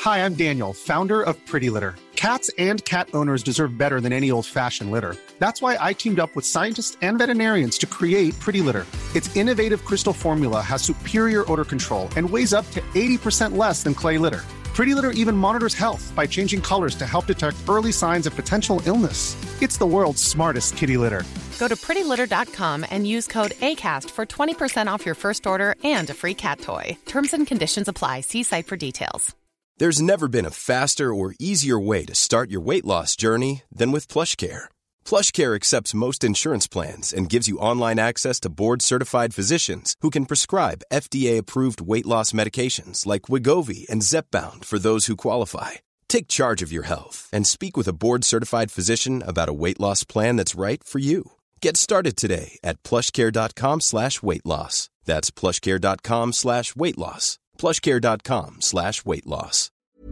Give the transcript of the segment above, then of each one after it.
Hi, I'm Daniel, founder of Pretty Litter. Cats and cat owners deserve better than any old-fashioned litter. That's why I teamed up with scientists and veterinarians to create Pretty Litter. Its innovative crystal formula has superior odor control and weighs up to 80% less than clay litter. Pretty Litter even monitors health by changing colors to help detect early signs of potential illness. It's the world's smartest kitty litter. Go to prettylitter.com and use code ACAST for 20% off your first order and a free cat toy. Terms and conditions apply. See site for details. There's never been a faster or easier way to start your weight loss journey than with PlushCare. PlushCare accepts most insurance plans and gives you online access to board-certified physicians who can prescribe FDA-approved weight loss medications like Wegovy and Zepbound for those who qualify. Take charge of your health and speak with a board-certified physician about a weight loss plan that's right for you. Get started today at plushcare.com/weight loss. That's plushcare.com/weight loss. plushcare.com/weight loss.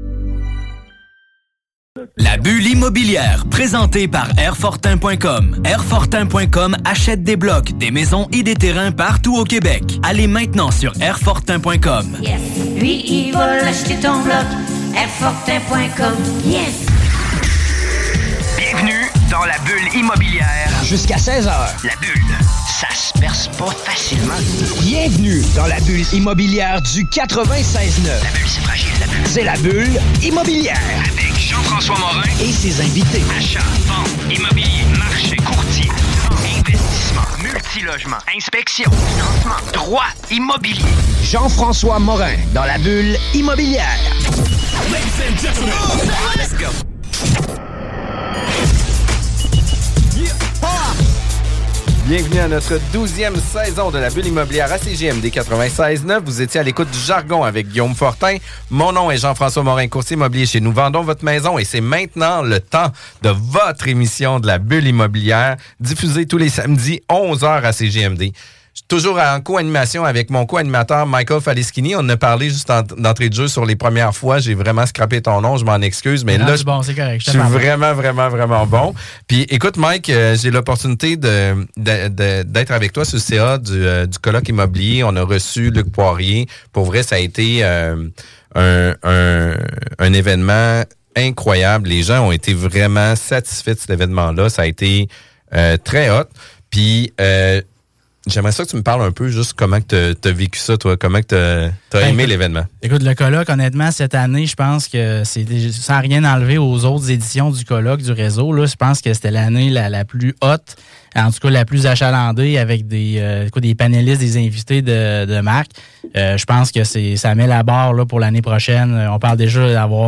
La bulle immobilière, présentée par Airfortin.com. Airfortin.com achète des blocs, des maisons et des terrains partout au Québec. Allez maintenant sur Airfortin.com. Yes. Lui, il va l'acheter ton bloc. Airfortin.com. Yes. Bienvenue dans la bulle immobilière. Jusqu'à 16h. La bulle, ça se perce pas facilement. Bienvenue dans la bulle immobilière du 96.9. La bulle, c'est fragile, la bulle. C'est la bulle immobilière. Avec Jean-François Morin et ses invités. Achat, vente, immobilier, marché, courtier, investissement, multilogement, inspection, financement, droit, immobilier. Jean-François Morin dans la bulle immobilière. Ladies and gentlemen, let's go. Bienvenue à notre 12e saison de la bulle immobilière à CJMD 96.9. Vous étiez à l'écoute du jargon avec Guillaume Fortin. Mon nom est Jean-François Morin, courtier immobilier chez Nous Vendons Votre Maison. Et c'est maintenant le temps de votre émission de la bulle immobilière, diffusée tous les samedis 11h à CJMD. Je suis toujours en co-animation avec mon co-animateur Michael Falischini. On en a parlé juste d'entrée de jeu sur les premières fois. J'ai vraiment scrappé ton nom, je m'en excuse. Mais là, bon, c'est correct, je suis vraiment bon. Puis écoute, Mike, j'ai l'opportunité d'être avec toi sur le CA du colloque immobilier. On a reçu Luc Poirier. Pour vrai, ça a été un événement incroyable. Les gens ont été vraiment satisfaits de cet événement-là. Ça a été très hot. Puis j'aimerais ça que tu me parles un peu juste comment tu as vécu ça, toi. Comment tu as aimé l'événement. Écoute, le colloque, honnêtement, cette année, je pense que c'est sans rien enlever aux autres éditions du colloque du réseau. Là, je pense que c'était l'année la plus haute, en tout cas la plus achalandée, avec des panélistes, des invités de marque. Je pense que ça met la barre là, pour l'année prochaine. On parle déjà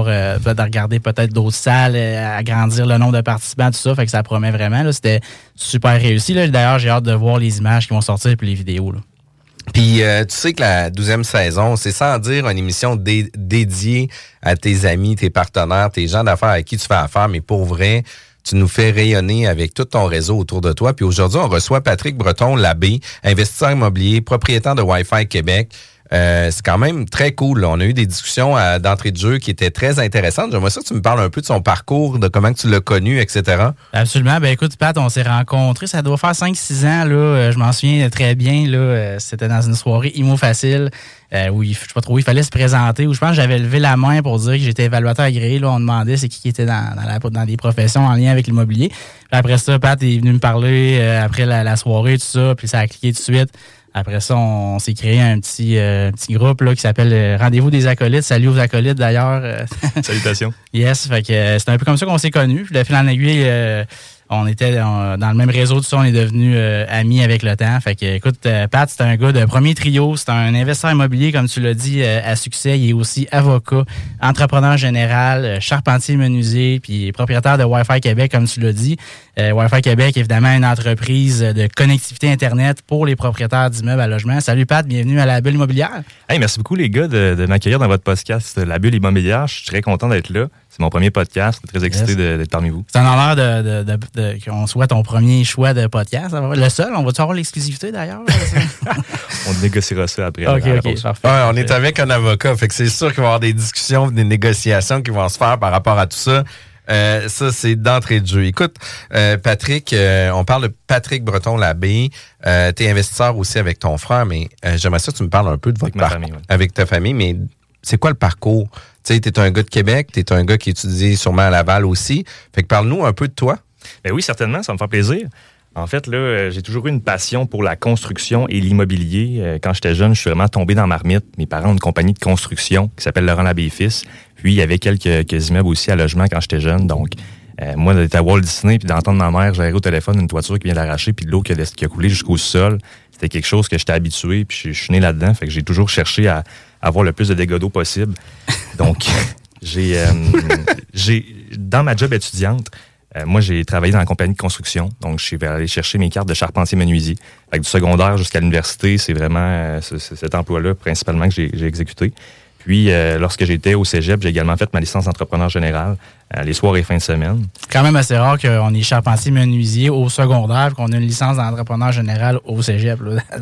de regarder peut-être d'autres salles, agrandir le nombre de participants, tout ça. Fait que ça promet vraiment. Là, c'était super réussi. Là. D'ailleurs, j'ai hâte de voir les images qui vont sortir puis les vidéos. Là. Puis, tu sais que la 12e saison, c'est sans dire une émission dédiée à tes amis, tes partenaires, tes gens d'affaires avec qui tu fais affaire, mais pour vrai, tu nous fais rayonner avec tout ton réseau autour de toi. Puis aujourd'hui, on reçoit Patrick Breton-Labbé, investisseur immobilier, propriétaire de Wi-Fi Québec. C'est quand même très cool. Là. On a eu des discussions d'entrée de jeu qui étaient très intéressantes. J'aimerais ça que tu me parles un peu de son parcours, de comment tu l'as connu, etc. Absolument. Ben écoute, Pat, on s'est rencontrés, ça doit faire 5-6 ans. Là, je m'en souviens très bien. Là, c'était dans une soirée Imo Facile où je sais pas trop, il fallait se présenter. Où je pense que j'avais levé la main pour dire que j'étais évaluateur agréé. Là, on demandait c'est qui était dans des professions en lien avec l'immobilier. Puis après ça, Pat est venu me parler après la soirée, tout ça. Puis ça a cliqué tout de suite. Après ça, on s'est créé un petit groupe là, qui s'appelle Rendez-vous des acolytes. Salut aux acolytes d'ailleurs. Salutations. Yes, fait que c'est un peu comme ça qu'on s'est connus. Puis de fil en aiguille, on était dans le même réseau, tout ça, on est devenus amis avec le temps. Fait que, écoute, Pat, c'est un gars de premier trio, c'est un investisseur immobilier, comme tu l'as dit, à succès. Il est aussi avocat, entrepreneur général, charpentier menuisier, puis propriétaire de Wi-Fi Québec, comme tu l'as dit. Wi-Fi Québec, évidemment, une entreprise de connectivité Internet pour les propriétaires d'immeubles à logement. Salut Pat, bienvenue à la Bulle immobilière. Hey, merci beaucoup les gars de m'accueillir dans votre podcast La Bulle immobilière. Je suis très content d'être là. C'est mon premier podcast. Je suis très excité d'être parmi vous. C'est un honneur qu'on soit ton premier choix de podcast. Le seul, on va-tu avoir l'exclusivité d'ailleurs? On négociera ça après. OK, parfait. Ouais, on est avec un avocat, fait que c'est sûr qu'il va y avoir des discussions, des négociations qui vont se faire par rapport à tout ça. Ça, c'est d'entrée de jeu. Écoute, Patrick, on parle de Patrick Breton-Labbé. T'es investisseur aussi avec ton frère, mais j'aimerais ça que tu me parles un peu de votre parcours. Avec ta famille, mais c'est quoi le parcours? Tu sais, t'es un gars de Québec, t'es un gars qui étudie sûrement à Laval aussi. Fait que parle-nous un peu de toi. Ben oui, certainement, ça me fait plaisir. En fait, là, j'ai toujours eu une passion pour la construction et l'immobilier. Quand j'étais jeune, je suis vraiment tombé dans ma marmite. Mes parents ont une compagnie de construction qui s'appelle Laurent Labbé et Fils. Puis, il y avait quelques immeubles aussi à logement quand j'étais jeune. Donc, moi, d'être à Walt Disney puis d'entendre ma mère gérer au téléphone une toiture qui vient d'arracher puis de l'eau qui a coulé jusqu'au sol, c'était quelque chose que j'étais habitué. Puis, je suis né là-dedans. Fait que j'ai toujours cherché à avoir le plus de dégâts d'eau possible. Donc, dans ma job étudiante, moi, j'ai travaillé dans la compagnie de construction. Donc, je suis allé chercher mes cartes de charpentier-menuisier. Fait que du secondaire jusqu'à l'université, c'est vraiment cet emploi-là principalement que j'ai exécuté. Puis, lorsque j'étais au cégep, j'ai également fait ma licence d'entrepreneur général les soirs et fins de semaine. C'est quand même assez rare qu'on est charpentier-menuisier au secondaire et qu'on ait une licence d'entrepreneur général au cégep.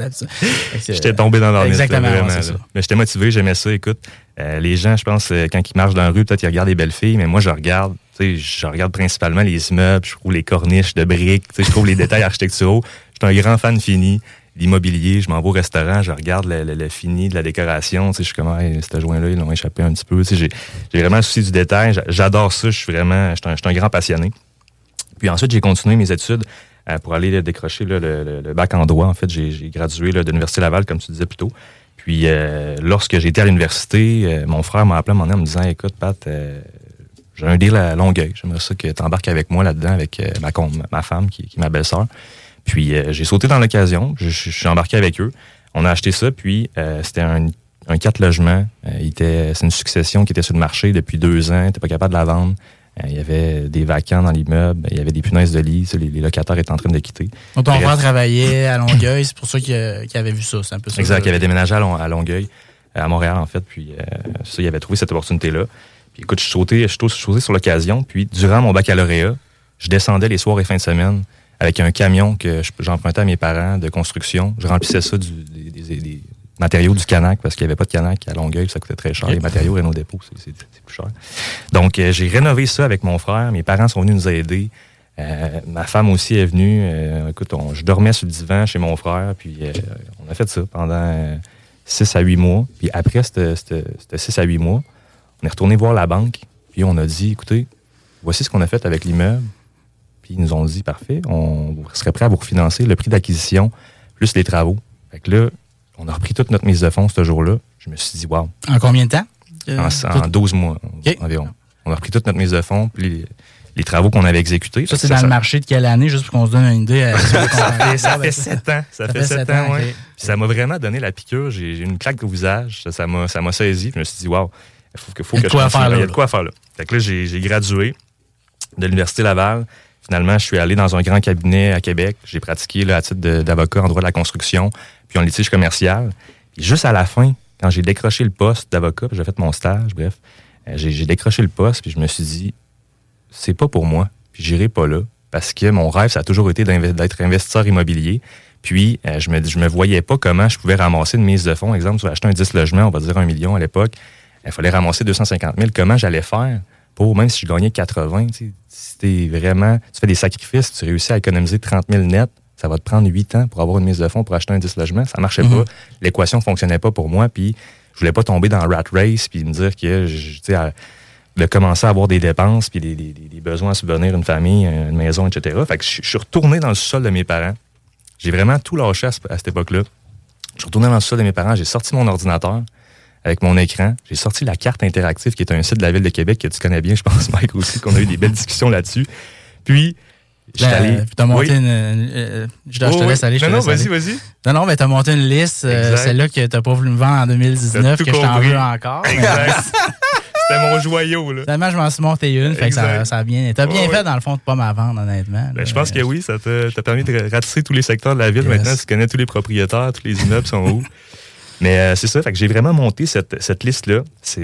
J'étais tombé dans l'ornisme. Exactement, vraiment, c'est ça. Mais j'étais motivé, j'aimais ça. Écoute, les gens, je pense, quand ils marchent dans la rue, peut-être ils regardent les belles filles, mais moi, je regarde principalement les immeubles, je trouve les corniches de briques, je trouve les détails architecturaux. Je suis un grand fan fini. L'immobilier, je m'en vais au restaurant, je regarde le fini de la décoration, je suis comme, hey, ce joint-là, ils l'ont échappé un petit peu. J'ai vraiment le souci du détail, j'adore ça, je suis un grand passionné. Puis ensuite, j'ai continué mes études pour aller décrocher le bac en droit. En fait, j'ai gradué de l'Université Laval, comme tu disais plus tôt. Puis lorsque j'étais à l'université, mon frère m'a appelé un moment donné en me disant, écoute, Pat, j'ai un deal à Longueuil, j'aimerais ça que tu embarques avec moi là-dedans, avec ma femme, qui est ma belle-sœur. Puis j'ai sauté dans l'occasion, je suis embarqué avec eux. On a acheté ça, puis c'était un 4 logements. C'est une succession qui était sur le marché depuis 2 ans, t'es pas capable de la vendre. Il y avait des vacants dans l'immeuble, il y avait des punaises de lit, les locataires étaient en train de quitter. Donc ton frère travaillait à Longueuil, c'est pour ça qu'il avait vu ça, c'est un peu ça. Exact, il avait déménagé à Longueuil, à Montréal en fait, puis ça, il avait trouvé cette opportunité-là. Puis écoute, je suis sauté sur l'occasion, puis durant mon baccalauréat, je descendais les soirs et fins de semaine avec un camion que j'empruntais à mes parents de construction. Je remplissais ça des matériaux du Canac, parce qu'il n'y avait pas de Canac à Longueuil, ça coûtait très cher. Les matériaux Renault Dépôt, c'est plus cher. Donc, j'ai rénové ça avec mon frère. Mes parents sont venus nous aider. Ma femme aussi est venue. Écoute, je dormais sur le divan chez mon frère, puis on a fait ça pendant 6 à 8 mois. Puis après, c'était 6 à 8 mois, on est retourné voir la banque, puis on a dit, écoutez, voici ce qu'on a fait avec l'immeuble. Puis ils nous ont dit, parfait, on serait prêt à vous refinancer le prix d'acquisition plus les travaux. Fait que là, on a repris toute notre mise de fonds ce jour-là. Je me suis dit, wow. En combien de temps? En 12 mois environ. On a repris toute notre mise de fonds, puis les travaux qu'on avait exécutés. Ça, c'est dans le marché de quelle année, juste pour qu'on se donne une idée? Ça fait 7 ans. Ça fait 7 ans, oui. Okay. Puis ça m'a vraiment donné la piqûre. J'ai une claque au visage. Ça m'a saisi. Je me suis dit, wow, il faut que je continue. Il y a de quoi faire là. Fait que là, j'ai gradué de l'Université Laval. Finalement, je suis allé dans un grand cabinet à Québec. J'ai pratiqué à titre d'avocat en droit de la construction, puis en litige commercial. Puis juste à la fin, quand j'ai décroché le poste d'avocat, puis j'ai fait mon stage, bref, j'ai décroché le poste, puis je me suis dit, c'est pas pour moi, puis j'irai pas là, parce que mon rêve, ça a toujours été d'être investisseur immobilier. Puis, je me voyais pas comment je pouvais ramasser une mise de fonds. Exemple, tu vas acheter un 10 logements, on va dire 1 million à l'époque. Il fallait ramasser 250 000. Comment j'allais faire pour, même si je gagnais 80, si tu fais des sacrifices, tu réussis à économiser 30 000 net, ça va te prendre 8 ans pour avoir une mise de fonds pour acheter un 10 logements. Ça marchait pas. L'équation fonctionnait pas pour moi. Puis, je voulais pas tomber dans le rat race puis me dire que, de commencer à avoir des dépenses puis des besoins à subvenir une famille, une maison, etc. Fait que je suis retourné dans le sous-sol de mes parents. J'ai vraiment tout lâché à cette époque-là. Je suis retourné dans le sous-sol de mes parents. J'ai sorti mon ordinateur avec mon écran. J'ai sorti la carte interactive, qui est un site de la Ville de Québec que tu connais bien, je pense, Mike, aussi, qu'on a eu des belles discussions là-dessus. Puis, j'étais allé... T'as monté je te laisse aller. Non, vas-y. Non, mais t'as monté une liste, celle-là que t'as pas voulu me vendre en 2019, que je t'en veux encore. C'était mon joyau, là. Finalement, je m'en suis monté une, fait que ça a bien... T'as bien fait, dans le fond, de pas m'en vendre, honnêtement. Ben, je pense que oui, ça t'a permis de ratisser tous les secteurs de la ville. Yes. Maintenant, tu connais tous les propriétaires, tous les immeubles sont où. Mais c'est ça, fait que j'ai vraiment monté cette liste-là.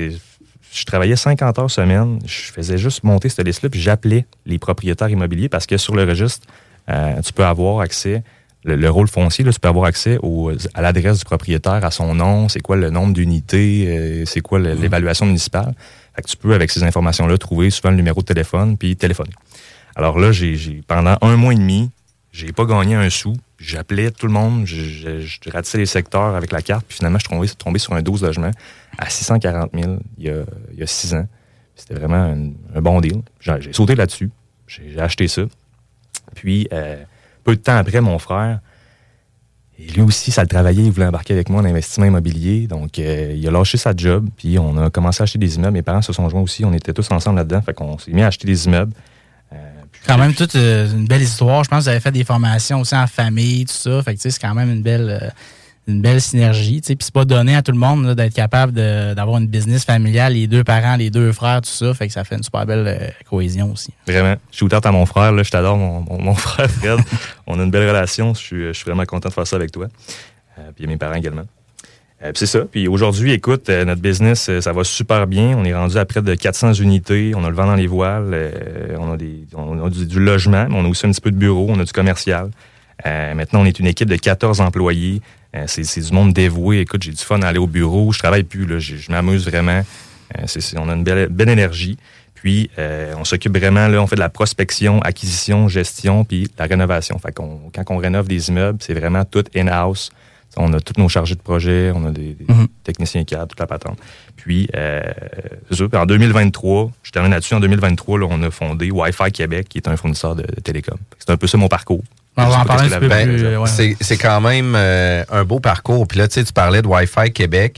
Je travaillais 50 heures semaine. Je faisais juste monter cette liste-là, puis j'appelais les propriétaires immobiliers parce que sur le registre, tu peux avoir accès, le rôle foncier, là, tu peux avoir accès à l'adresse du propriétaire, à son nom, c'est quoi le nombre d'unités, c'est quoi l'évaluation municipale. Fait que tu peux, avec ces informations-là, trouver souvent le numéro de téléphone puis téléphoner. Alors là, pendant 1 mois et demi, j'ai pas gagné un sou. j'appelais tout le monde, je ratissais les secteurs avec la carte, puis finalement, je suis tombé sur un 12 logements à 640 000 il y a 6 ans. C'était vraiment un bon deal. J'ai sauté là-dessus. J'ai acheté ça. Puis, peu de temps après, mon frère, et lui aussi, ça le travaillait. Il voulait embarquer avec moi en investissement immobilier. Donc, il a lâché sa job. Puis, on a commencé à acheter des immeubles. Mes parents se sont joints aussi. On était tous ensemble là-dedans. Fait qu'on s'est mis à acheter des immeubles. Quand même, toute une belle histoire. Je pense que vous avez fait des formations aussi en famille, tout ça. Fait que, c'est quand même une belle synergie. Puis c'est pas donné à tout le monde là, d'être capable d'avoir une business familiale, les 2 parents, les 2 frères, tout ça. Fait que ça fait une super belle cohésion aussi. Vraiment. Je suis ouvert à mon frère. Là, je t'adore, mon frère Fred. On a une belle relation. Je suis vraiment content de faire ça avec toi. Puis mes parents également. Puis c'est ça. Puis aujourd'hui, écoute, notre business, ça va super bien. On est rendu à près de 400 unités. On a le vent dans les voiles. On a du logement, mais on a aussi un petit peu de bureau. On a du commercial. Maintenant, on est une équipe de 14 employés. C'est du monde dévoué. Écoute, j'ai du fun à aller au bureau. Je travaille plus. Là. Je m'amuse vraiment. On a une belle énergie. Puis, on s'occupe vraiment, là, on fait de la prospection, acquisition, gestion, puis la rénovation. Fait quand on rénove des immeubles, c'est vraiment tout in-house. On a tous nos chargés de projet, on a des techniciens cadres, toute la patente. Puis, c'est sûr, en 2023, je termine là-dessus, en 2023, là, on a fondé Wi-Fi Québec, qui est un fournisseur de télécom. C'est un peu ça mon parcours. On va en parler un peu plus. C'est quand même un beau parcours. Puis là, tu parlais de Wi-Fi Québec.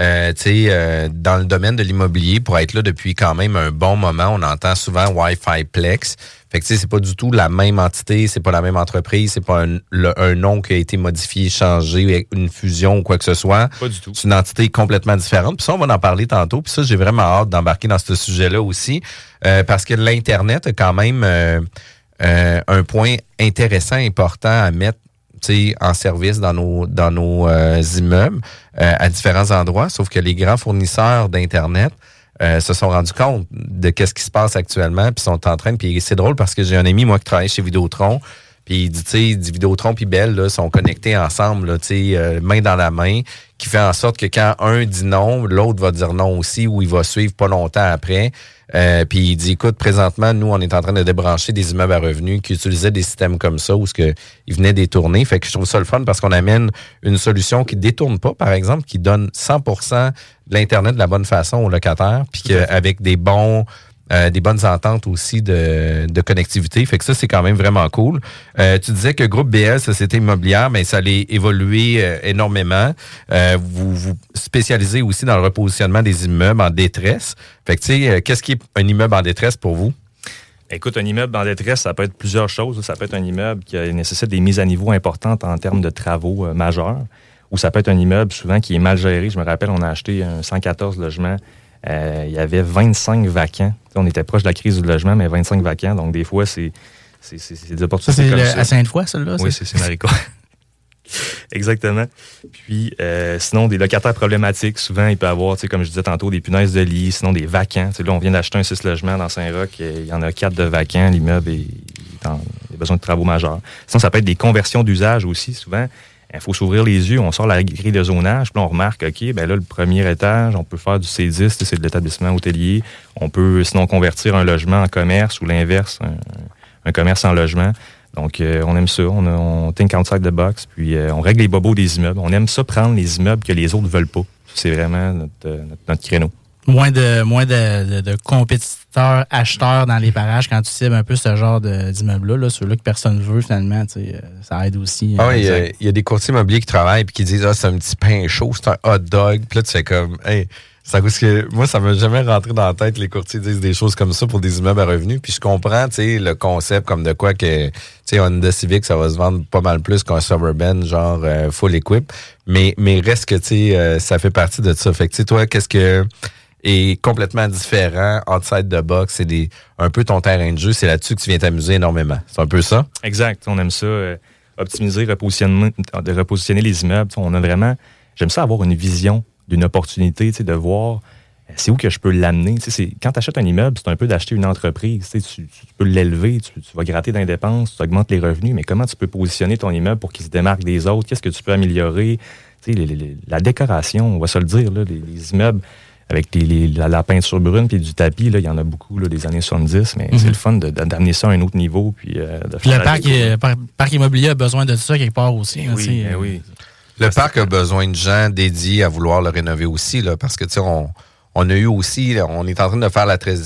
Dans le domaine de l'immobilier, pour être là depuis quand même un bon moment, on entend souvent Wi-Fi Plex. Fait que c'est pas du tout la même entité, c'est pas la même entreprise, c'est pas un nom qui a été modifié, changé, une fusion ou quoi que ce soit. Pas du tout. C'est une entité complètement différente. Puis ça, on va en parler tantôt. Puis ça, j'ai vraiment hâte d'embarquer dans ce sujet-là aussi. Parce que l'Internet a quand même un point intéressant, important à mettre en service dans nos immeubles à différents endroits. Sauf que les grands fournisseurs d'Internet se sont rendus compte de qu'est-ce qui se passe actuellement, puis sont en train. Puis c'est drôle parce que j'ai un ami, moi, qui travaille chez Vidéotron, puis il dit, Vidéotron puis Bell là, sont connectés ensemble, là, main dans la main, qui fait en sorte que quand un dit non, l'autre va dire non aussi, ou il va suivre pas longtemps après. Puis il dit, écoute, présentement, nous, on est en train de débrancher des immeubles à revenus qui utilisaient des systèmes comme ça, où ils venaient détourner. Fait que je trouve ça le fun parce qu'on amène une solution qui détourne pas, par exemple, qui donne 100% de l'Internet de la bonne façon aux locataires, puis avec des bonnes ententes aussi de connectivité. Fait que ça, c'est quand même vraiment cool. Tu disais que Groupe BL, Société immobilière, mais ça allait évoluer énormément. Vous spécialisez aussi dans le repositionnement des immeubles en détresse. Fait que, tu sais, qu'est-ce qui est un immeuble en détresse pour vous? Écoute, un immeuble en détresse, ça peut être plusieurs choses. Ça peut être un immeuble qui nécessite des mises à niveau importantes en termes de travaux majeurs, ou ça peut être un immeuble souvent qui est mal géré. Je me rappelle, on a acheté un 114 logements. Il y avait 25 vacants. On était proche de la crise du logement, mais 25 vacants. Donc, des fois, c'est des opportunités ça, comme ça. À Sainte-Foy, celle-là? Oui, c'est Maricourt. Exactement. Puis, sinon, des locataires problématiques. Souvent, il peut y avoir, comme je disais tantôt, des punaises de lit, sinon des vacants. Là, on vient d'acheter un 6 logements dans Saint-Roch. Il y en a 4 de vacants. L'immeuble a besoin de travaux majeurs. Sinon, ça peut être des conversions d'usage aussi. Souvent, il faut s'ouvrir les yeux, on sort la grille de zonage, puis là, on remarque, OK, ben là, le premier étage, on peut faire du C10, c'est de l'établissement hôtelier. On peut, sinon, convertir un logement en commerce ou l'inverse, un commerce en logement. Donc, on aime ça. On think outside the box, puis on règle les bobos des immeubles. On aime ça, prendre les immeubles que les autres ne veulent pas. C'est vraiment notre créneau. Moins de compétiteurs, acheteurs dans les parages quand tu cibles un peu ce genre d'immeubles-là, là, ceux-là que personne ne veut, finalement, ça aide aussi. Ah oui, il y a des courtiers immobiliers qui travaillent et qui disent « Ah, c'est un petit pain chaud, c'est un hot dog. » Puis là, tu fais comme « Hey, ça goûte que moi, ça m'a jamais rentré dans la tête que les courtiers disent des choses comme ça pour des immeubles à revenus. Puis je comprends, le concept comme de quoi que, Honda Civic, ça va se vendre pas mal plus qu'un Suburban, genre full equip. Mais reste que, ça fait partie de ça. Fait que, toi, qu'est-ce que est complètement différent, outside the box, c'est un peu ton terrain de jeu, c'est là-dessus que tu viens t'amuser énormément. C'est un peu ça? Exact. On aime ça, optimiser, repositionner les immeubles. On a vraiment, j'aime ça avoir une vision d'une opportunité, de voir c'est où que je peux l'amener. Quand tu achètes un immeuble, c'est un peu d'acheter une entreprise. Tu peux l'élever, tu vas gratter dans les dépenses, tu augmentes les revenus, mais comment tu peux positionner ton immeuble pour qu'il se démarque des autres? Qu'est-ce que tu peux améliorer? La décoration, on va se le dire, là, les immeubles, avec la peinture brune puis du tapis, là, il y en a beaucoup là, des années 70, mais c'est le fun d'amener ça à un autre niveau. Puis, le parc immobilier a besoin de ça quelque part aussi. Oui, oui. Le parc a besoin de gens dédiés à vouloir le rénover aussi, là, parce que tu sais, on a eu aussi, on est en train de faire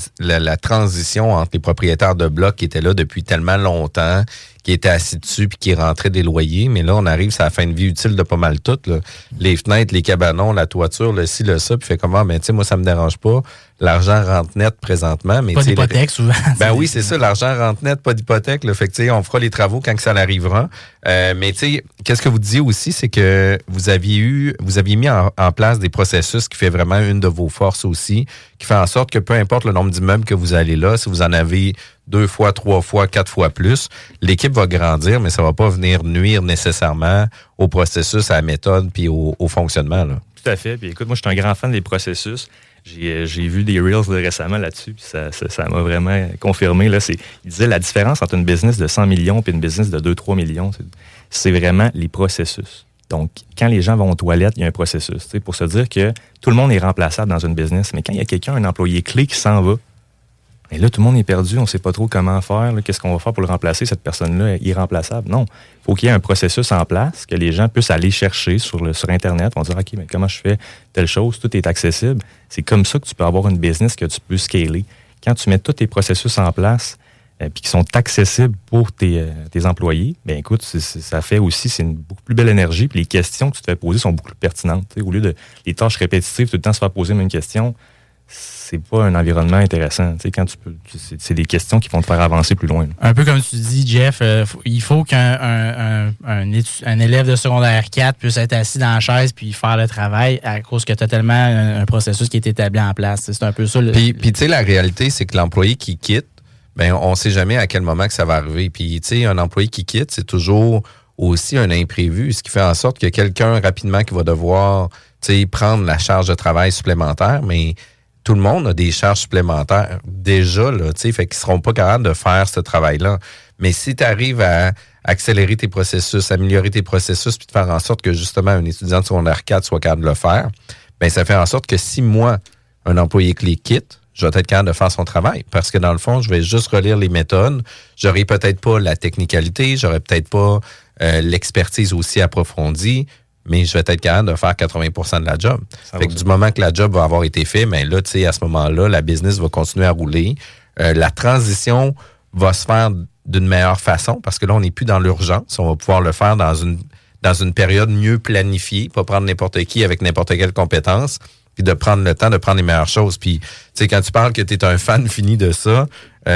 la transition entre les propriétaires de blocs qui étaient là depuis tellement longtemps, qui étaient assis dessus puis qui rentraient des loyers. Mais là, on arrive à la fin de vie utile de pas mal tout. Là. Les fenêtres, les cabanons, la toiture, le ci, le ça. Puis fait comment? Ben, tu sais, moi, ça me dérange pas. L'argent rentre net présentement. Mais pas d'hypothèque, souvent. Ben oui, c'est ça. L'argent rentre net, pas d'hypothèque. Là. Fait que, tu sais, on fera les travaux quand que ça arrivera. Mais, tu sais, qu'est-ce que vous disiez aussi, c'est que vous aviez mis en place des processus qui fait vraiment une de vos forces aussi, qui fait en sorte que peu importe le nombre d'immeubles que vous allez là, si vous en avez 2 fois, 3 fois, 4 fois plus, l'équipe va grandir, mais ça va pas venir nuire nécessairement au processus, à la méthode puis au fonctionnement. Là. Tout à fait. Puis écoute, moi, je suis un grand fan des processus. J'ai vu des Reels récemment là-dessus, puis ça m'a vraiment confirmé. Là, il disait la différence entre une business de 100 millions et une business de 2-3 millions, c'est vraiment les processus. Donc, quand les gens vont aux toilettes, il y a un processus. Pour se dire que tout le monde est remplaçable dans une business, mais quand il y a quelqu'un, un employé clé qui s'en va, et là, tout le monde est perdu, on ne sait pas trop comment faire, qu'est-ce qu'on va faire pour le remplacer, cette personne-là est irremplaçable. Non, il faut qu'il y ait un processus en place, que les gens puissent aller chercher sur Internet, vont dire, OK, mais comment je fais telle chose, tout est accessible. C'est comme ça que tu peux avoir une business que tu peux scaler. Quand tu mets tous tes processus en place, puis qui sont accessibles pour tes employés, bien écoute, ça fait aussi, c'est une beaucoup plus belle énergie, puis les questions que tu te fais poser sont beaucoup plus pertinentes. Au lieu de les tâches répétitives, tout le temps se faire poser la même question, c'est pas un environnement intéressant. Quand c'est des questions qui vont te faire avancer plus loin. Un peu comme tu dis, Jeff, il faut qu'un élève de secondaire 4 puisse être assis dans la chaise puis faire le travail à cause que tu as tellement un processus qui est établi en place. C'est un peu ça. Puis tu sais, la réalité, c'est que l'employé qui quitte, ben on sait jamais à quel moment que ça va arriver. Puis tu sais, un employé qui quitte, c'est toujours aussi un imprévu, ce qui fait en sorte que quelqu'un rapidement qui va devoir prendre la charge de travail supplémentaire, mais tout le monde a des charges supplémentaires déjà, là, fait qu'ils ne seront pas capables de faire ce travail-là. Mais si tu arrives à accélérer tes processus, améliorer tes processus, puis de faire en sorte que justement un étudiant de secondaire 4 soit capable de le faire, bien, ça fait en sorte que si moi, un employé clé quitte, je vais être capable de faire son travail. Parce que dans le fond, je vais juste relire les méthodes. J'aurai peut-être pas la technicalité, j'aurai peut-être pas l'expertise aussi approfondie, mais je vais être capable de faire 80% de la job. Fait que du moment que la job va avoir été faite, bien là, tu sais, à ce moment-là, la business va continuer à rouler. La transition va se faire d'une meilleure façon parce que là, on n'est plus dans l'urgence. On va pouvoir le faire dans une période mieux planifiée, pas prendre n'importe qui avec n'importe quelle compétence, puis de prendre le temps de prendre les meilleures choses. Puis, tu sais, quand tu parles que tu es un fan fini de ça,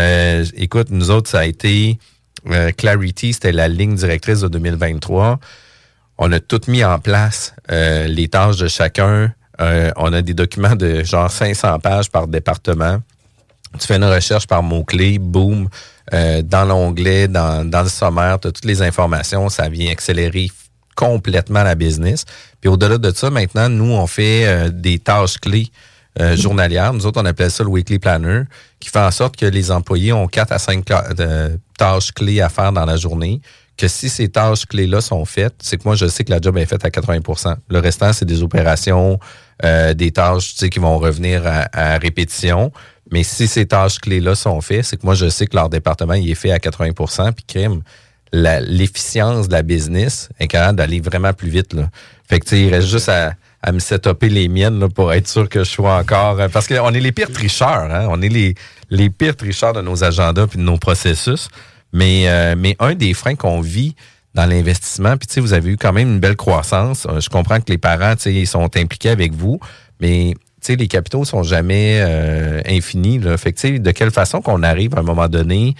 écoute, nous autres, ça a été Clarity, c'était la ligne directrice de 2023. On a tout mis en place, les tâches de chacun. On a des documents de genre 500 pages par département. Tu fais une recherche par mots-clés, boum, dans l'onglet, dans le sommaire, tu as toutes les informations. Ça vient accélérer complètement la business. Puis au-delà de ça, maintenant, nous, on fait des tâches clés journalières. Nous autres, on appelle ça le Weekly Planner, qui fait en sorte que les employés ont 4 à 5 tâches clés à faire dans la journée. Que si ces tâches clés-là sont faites, c'est que moi, je sais que la job est faite à 80%. Le restant, c'est des opérations, des tâches qui vont revenir à répétition. Mais si ces tâches clés-là sont faites, c'est que moi, je sais que leur département il est fait à 80%. Puis crime, l'efficience de la business est capable d'aller vraiment plus vite. Là. Fait que il reste juste à me set-upper les miennes là, pour être sûr que je sois encore... parce qu'on est les pires tricheurs. Hein? On est les pires tricheurs de nos agendas puis de nos processus. Mais un des freins qu'on vit dans l'investissement, puis tu sais, vous avez eu quand même une belle croissance. Je comprends que les parents, tu sais, ils sont impliqués avec vous, mais tu sais, les capitaux sont jamais infinis. Là. Fait que tu sais, de quelle façon qu'on arrive à un moment donné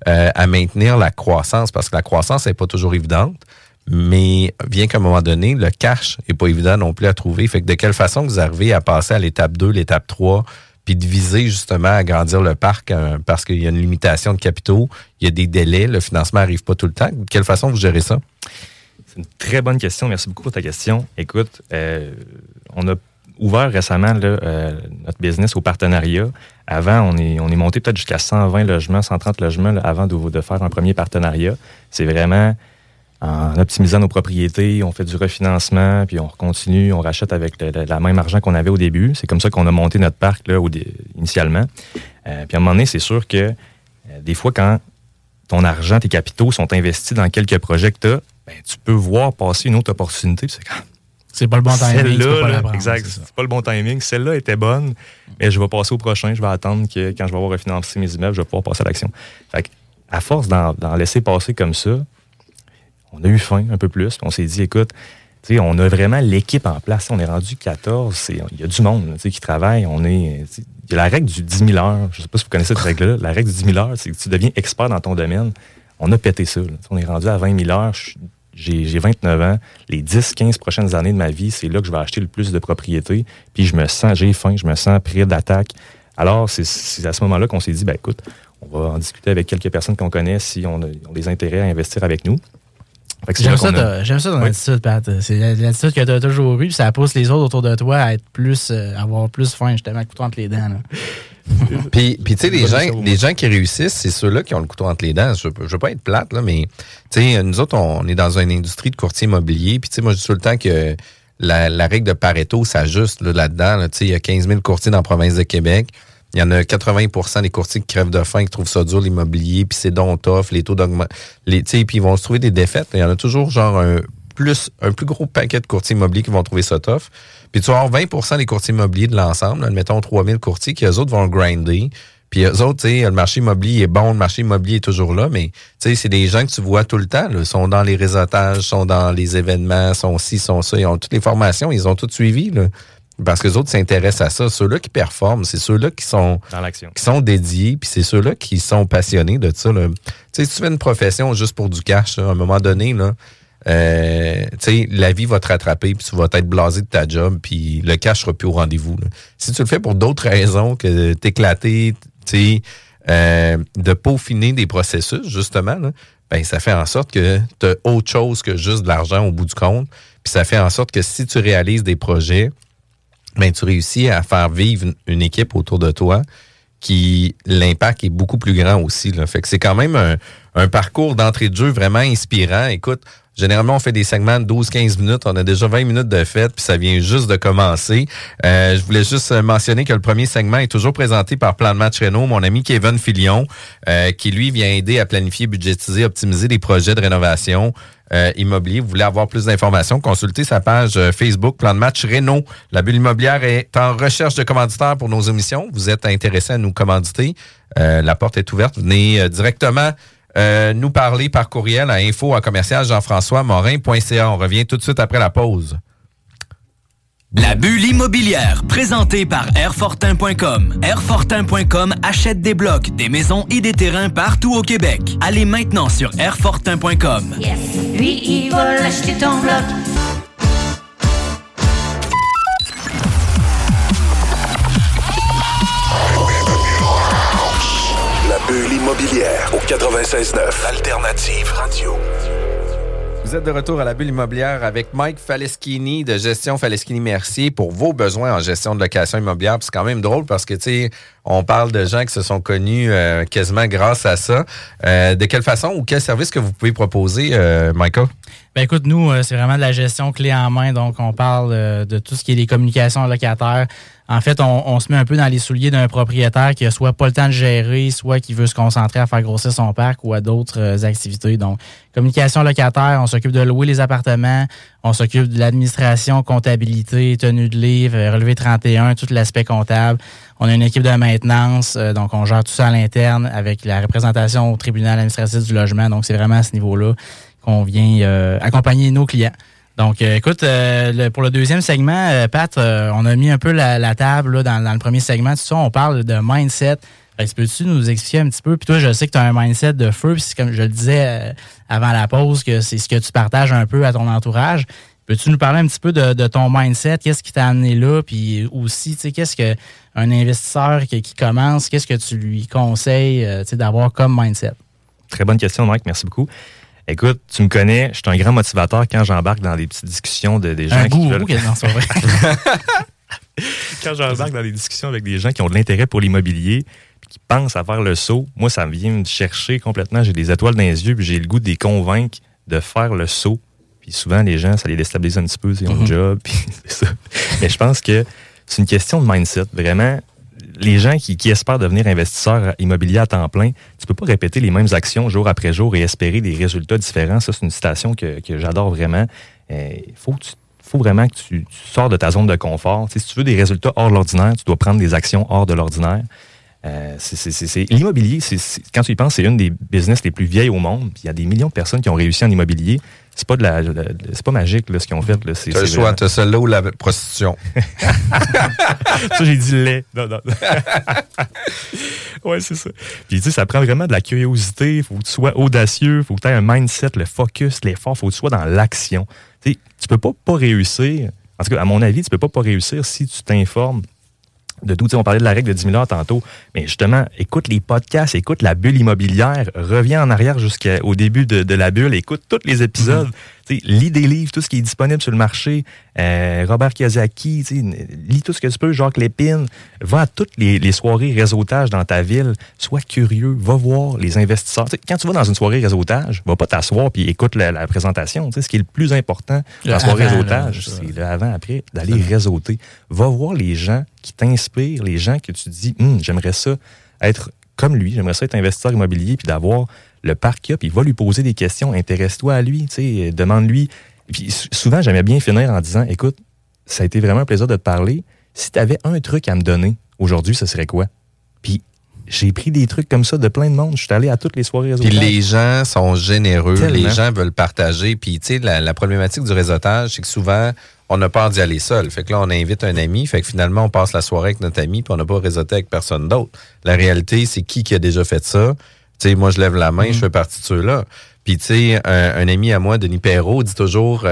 à maintenir la croissance, parce que la croissance n'est pas toujours évidente, mais bien qu'à un moment donné, le cash n'est pas évident non plus à trouver. Fait que de quelle façon vous arrivez à passer à l'étape 2, l'étape 3, puis de viser justement à agrandir le parc parce qu'il y a une limitation de capitaux, il y a des délais, le financement n'arrive pas tout le temps. De quelle façon vous gérez ça? C'est une très bonne question. Merci beaucoup pour ta question. Écoute, on a ouvert récemment notre business au partenariat. Avant, on est monté peut-être jusqu'à 120 logements, 130 logements là, avant de faire un premier partenariat. C'est vraiment en optimisant nos propriétés, on fait du refinancement, puis on continue, on rachète avec la même argent qu'on avait au début. C'est comme ça qu'on a monté notre parc là, initialement. Puis à un moment donné, c'est sûr que des fois, quand ton argent, tes capitaux sont investis dans quelques projets que tu as, ben, tu peux voir passer une autre opportunité. C'est pas le bon timing. Celle-là, exact. C'est pas le bon timing. Celle-là était bonne, mais je vais passer au prochain. Je vais attendre que quand je vais avoir refinancé mes immeubles, je vais pouvoir passer à l'action. Fait à force d'en laisser passer comme ça, on a eu faim un peu plus. On s'est dit, écoute, on a vraiment l'équipe en place. On est rendu 14. Il y a du monde qui travaille. Il y a la règle du 10 000 heures. Je ne sais pas si vous connaissez cette règle-là. La règle du 10 000 heures, c'est que tu deviens expert dans ton domaine. On a pété ça. Là. On est rendu à 20 000 heures. J'ai 29 ans. Les 10-15 prochaines années de ma vie, c'est là que je vais acheter le plus de propriétés. Puis j'ai faim, je me sens prêt d'attaque. Alors, c'est à ce moment-là qu'on s'est dit, ben écoute, on va en discuter avec quelques personnes qu'on connaît si on a des intérêts à investir avec nous. J'aime ça ton attitude, Pat. C'est l'attitude que tu as toujours eue, puis ça pousse les autres autour de toi à être avoir plus faim, justement, le couteau entre les dents. Là. Puis tu sais, les gens qui réussissent, c'est ceux-là qui ont le couteau entre les dents. Je veux pas être plate, là, mais tu sais, nous autres, on est dans une industrie de courtier immobilier. Puis tu sais, moi, je dis tout le temps que la règle de Pareto s'ajuste là-dedans. Là, tu sais, il y a 15 000 courtiers dans la province de Québec. Il y en a 80% des courtiers qui crèvent de faim, qui trouvent ça dur, l'immobilier, puis c'est donc tough, les taux d'augmentation. Puis ils vont se trouver des défaites. Il y en a toujours genre un plus gros paquet de courtiers immobiliers qui vont trouver ça tough. Puis tu vas avoir 20% des courtiers immobiliers de l'ensemble, admettons 3000 courtiers, qui eux autres vont grinder. Puis eux autres, tu sais, le marché immobilier est bon, le marché immobilier est toujours là, mais tu sais, c'est des gens que tu vois tout le temps. Ils sont dans les réseautages, sont dans les événements, sont ci, sont ça. Ils ont toutes les formations, ils ont tout suivi, là. Parce que les autres s'intéressent à ça. Ceux-là qui performent, c'est ceux-là qui sont dans l'action, qui sont dédiés, puis c'est ceux-là qui sont passionnés de ça. Tu sais, si tu fais une profession juste pour du cash, là, à un moment donné, là, tu sais, la vie va te rattraper, puis tu vas être blasé de ta job, puis le cash sera plus au rendez-vous. Là. Si tu le fais pour d'autres raisons que t'éclater, tu sais, de peaufiner des processus, justement, là, ben ça fait en sorte que tu as autre chose que juste de l'argent au bout du compte. Puis ça fait en sorte que si tu réalises des projets, ben tu réussis à faire vivre une équipe autour de toi qui, l'impact est beaucoup plus grand aussi. Là. Fait que c'est quand même un parcours d'entrée de jeu vraiment inspirant. Écoute, généralement, on fait des segments de 12-15 minutes. On a déjà 20 minutes de fête, puis ça vient juste de commencer. Je voulais juste mentionner que le premier segment est toujours présenté par Plan de Match Réno, mon ami Kevin Filion, qui, lui, vient aider à planifier, budgétiser, optimiser des projets de rénovation immobilier. Vous voulez avoir plus d'informations, consultez sa page Facebook Plan de Match Réno. La Bulle immobilière est en recherche de commanditaires pour nos émissions. Vous êtes intéressé à nous commanditer. La porte est ouverte. Venez directement nous parler par courriel à info@jean-françois-morin.ca. On revient tout de suite après la pause. La bulle immobilière, présentée par Airfortin.com. Airfortin.com achète des blocs, des maisons et des terrains partout au Québec. Allez maintenant sur Airfortin.com. Yes. Lui, il va l'acheter ton bloc. La bulle immobilière au 96.9 Alternative Radio. Vous êtes de retour à la bulle immobilière avec Mike Faleschini de Gestion Faleschini-Mercier pour vos besoins en gestion de location immobilière. Puis c'est quand même drôle parce que, tu sais, on parle de gens qui se sont connus quasiment grâce à ça. De quelle façon ou quel service que vous pouvez proposer, Michael? Ben écoute, nous, c'est vraiment de la gestion clé en main. Donc, on parle de tout ce qui est les communications locataires. En fait, on se met un peu dans les souliers d'un propriétaire qui a soit pas le temps de gérer, soit qui veut se concentrer à faire grossir son parc ou à d'autres activités. Donc, communication locataire, on s'occupe de louer les appartements, on s'occupe de l'administration, comptabilité, tenue de livre, relevé 31, tout l'aspect comptable. On a une équipe de maintenance, donc on gère tout ça à l'interne avec la représentation au tribunal administratif du logement. Donc, c'est vraiment à ce niveau-là qu'on vient accompagner nos clients. Donc, écoute, pour le deuxième segment, Pat, on a mis un peu la table là, dans le premier segment. Tout ça, on parle de mindset. Peux-tu nous expliquer un petit peu? Puis toi, je sais que tu as un mindset de feu. Puis comme je le disais avant la pause, que c'est ce que tu partages un peu à ton entourage. Peux-tu nous parler un petit peu de ton mindset? Qu'est-ce qui t'a amené là? Puis aussi, tu sais, qu'est-ce qu'un investisseur qui commence, qu'est-ce que tu lui conseilles d'avoir comme mindset? Très bonne question, Mike. Merci beaucoup. Écoute, tu me connais, je suis un grand motivateur quand j'embarque dans des petites discussions des gens qui veulent... Quand j'embarque dans des discussions avec des gens qui ont de l'intérêt pour l'immobilier puis qui pensent à faire le saut, moi, ça vient me chercher complètement. J'ai des étoiles dans les yeux puis j'ai le goût de les convaincre de faire le saut. Puis souvent, les gens, ça les déstabilise un petit peu, ils ont le job, puis c'est ça. Mais je pense que c'est une question de mindset. Vraiment, les gens qui espèrent devenir investisseurs immobiliers à temps plein, tu peux pas répéter les mêmes actions jour après jour et espérer des résultats différents. Ça, c'est une citation que j'adore vraiment. Il faut vraiment que tu sors de ta zone de confort. Si tu veux des résultats hors de l'ordinaire, tu dois prendre des actions hors de l'ordinaire. L'immobilier, quand tu y penses, c'est une des business les plus vieilles au monde. Il y a des millions de personnes qui ont réussi en immobilier. C'est pas c'est pas magique là, ce qu'ils ont fait. Là. T'as le choix, t'as celle-là ou la prostitution. Ça, j'ai dit lait. Non. Ouais, c'est ça. Puis tu sais, ça prend vraiment de la curiosité. Il faut que tu sois audacieux, il faut que tu aies un mindset, le focus, l'effort, il faut que tu sois dans l'action. Tu sais, tu peux pas réussir. En tout cas, à mon avis, tu peux pas réussir si tu t'informes de tout. On parlait de la règle de 10 000 $ tantôt, mais justement, écoute les podcasts, écoute la bulle immobilière, reviens en arrière jusqu'au début de la bulle, écoute tous les épisodes, lis des livres, tout ce qui est disponible sur le marché, Robert Kiyosaki, lis tout ce que tu peux, Jacques Lépine, va à toutes les soirées réseautage dans ta ville, sois curieux, va voir les investisseurs. Quand tu vas dans une soirée réseautage, va pas t'asseoir puis écoute la présentation. Ce qui est le plus important dans la soirée réseautage, c'est le avant-après, d'aller réseauter. Va voir les gens qui t'inspirent, les gens que tu dis, j'aimerais ça être comme lui, j'aimerais ça être investisseur immobilier, puis d'avoir le parc qu'il a, puis va lui poser des questions, intéresse-toi à lui, demande-lui. Puis souvent, j'aimais bien finir en disant, écoute, ça a été vraiment un plaisir de te parler. Si tu avais un truc à me donner aujourd'hui, ce serait quoi? Puis j'ai pris des trucs comme ça de plein de monde. Je suis allé à toutes les soirées réseautage. Puis les gens sont généreux, tellement. Les gens veulent partager. Puis tu sais, la problématique du réseautage, c'est que souvent, on a peur d'y aller seul. Fait que là, on invite un ami. Fait que finalement, on passe la soirée avec notre ami puis on n'a pas réseauté avec personne d'autre. La réalité, c'est qui a déjà fait ça? Tu sais, moi, je lève la main, je fais partie de ceux-là. Puis, tu sais, un ami à moi, Denis Perrault, dit toujours,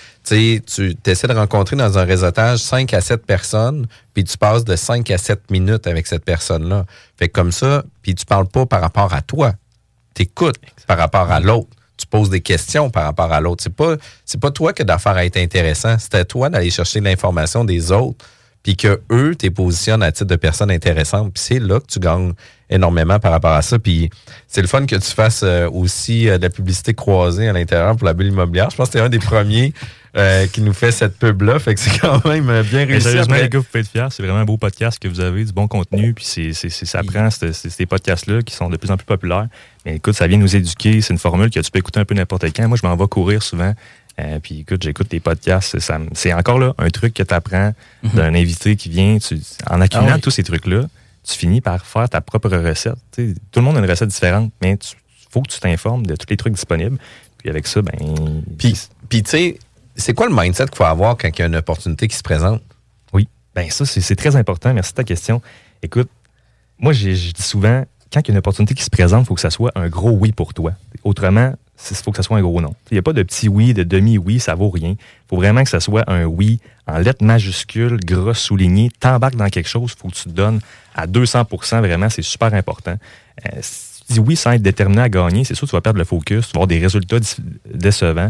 tu essaies de rencontrer dans un réseautage 5 à 7 personnes, puis tu passes de 5 à 7 minutes avec cette personne-là. Fait que comme ça, puis tu parles pas par rapport à toi. T'écoutes par rapport à l'autre. Tu poses des questions par rapport à l'autre. C'est pas toi qui as d'affaire à être intéressant. C'est à toi d'aller chercher l'information des autres, puis que eux, t'es positionnent à titre de personnes intéressantes. Puis c'est là que tu gagnes énormément par rapport à ça. Puis c'est le fun que tu fasses aussi de la publicité croisée à l'intérieur pour la bulle immobilière. Je pense que t'es un des premiers qui nous fait cette pub-là. Fait que c'est quand même bien réussi. Sérieusement, les gars, vous pouvez être fiers. C'est vraiment un beau podcast que vous avez, du bon contenu. Puis ça prend ces podcasts-là qui sont de plus en plus populaires. Mais écoute, ça vient nous éduquer. C'est une formule que tu peux écouter un peu n'importe quand. Moi, je m'en vais courir souvent. Puis écoute, j'écoute tes podcasts. C'est encore là un truc que tu apprends d'un invité qui vient. En accumulant tous ces trucs-là, tu finis par faire ta propre recette. T'sais, tout le monde a une recette différente, mais il faut que tu t'informes de tous les trucs disponibles. Puis avec ça, Puis tu sais, c'est quoi le mindset qu'il faut avoir quand il y a une opportunité qui se présente? Oui, ça, c'est très important. Merci de ta question. Écoute, moi, je dis souvent, quand il y a une opportunité qui se présente, il faut que ça soit un gros oui pour toi. Autrement, il faut que ça soit un gros non. Il n'y a pas de petit oui, de demi-oui, ça vaut rien. Il faut vraiment que ça soit un oui en lettres majuscules, gras, souligné. T'embarques dans quelque chose, il faut que tu te donnes à 200%, vraiment, c'est super important. Si tu dis oui sans être déterminé à gagner, c'est sûr que tu vas perdre le focus, tu vas avoir des résultats décevants.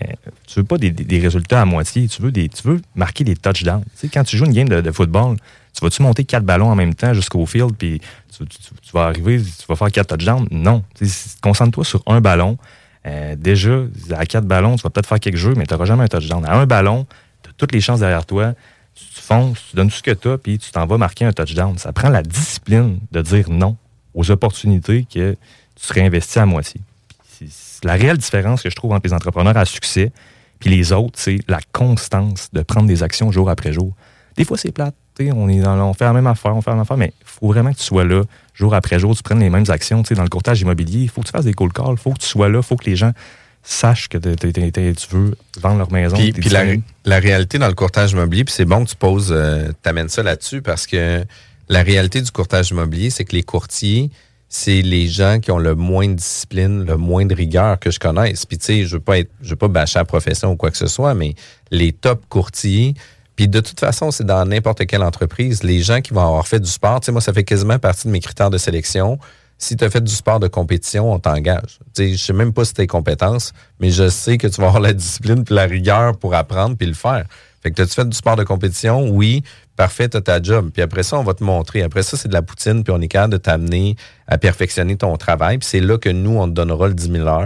Tu veux pas des résultats à moitié, tu veux marquer des touchdowns. Tu sais, quand tu joues une game de football, tu vas-tu monter 4 ballons en même temps jusqu'au field, puis tu vas arriver, tu vas faire 4 touchdowns? Non. Concentre-toi sur un ballon. Déjà, à 4 ballons, tu vas peut-être faire quelques jeux, mais tu n'auras jamais un touchdown. À un ballon, tu as toutes les chances derrière toi. Tu fonces, tu donnes tout ce que tu as, puis tu t'en vas marquer un touchdown. Ça prend la discipline de dire non aux opportunités que tu serais investi à moitié. C'est la réelle différence que je trouve entre les entrepreneurs à succès puis les autres, c'est la constance de prendre des actions jour après jour. Des fois, c'est plate. On fait la même affaire, mais il faut vraiment que tu sois là jour après jour, tu prennes les mêmes actions. Dans le courtage immobilier, il faut que tu fasses des cold calls, il faut que tu sois là, il faut que les gens sachent que tu veux vendre leur maison. Puis la réalité dans le courtage immobilier, puis c'est bon que tu t'amènes ça là-dessus, parce que la réalité du courtage immobilier, c'est que les courtiers, c'est les gens qui ont le moins de discipline, le moins de rigueur que je connaisse. Puis tu sais, je veux pas bâcher la profession ou quoi que ce soit, mais les top courtiers, puis de toute façon, c'est dans n'importe quelle entreprise, les gens qui vont avoir fait du sport, tu sais, moi, ça fait quasiment partie de mes critères de sélection. Si tu as fait du sport de compétition, on t'engage. Tu sais, je sais même pas si tu as les compétences, mais je sais que tu vas avoir la discipline puis la rigueur pour apprendre puis le faire. Fait que t'as-tu fait du sport de compétition? Oui, parfait, t'as ta job. Puis après ça, on va te montrer. Après ça, c'est de la poutine, puis on est capable de t'amener à perfectionner ton travail. Puis c'est là que nous, on te donnera le 10 000 heures, puis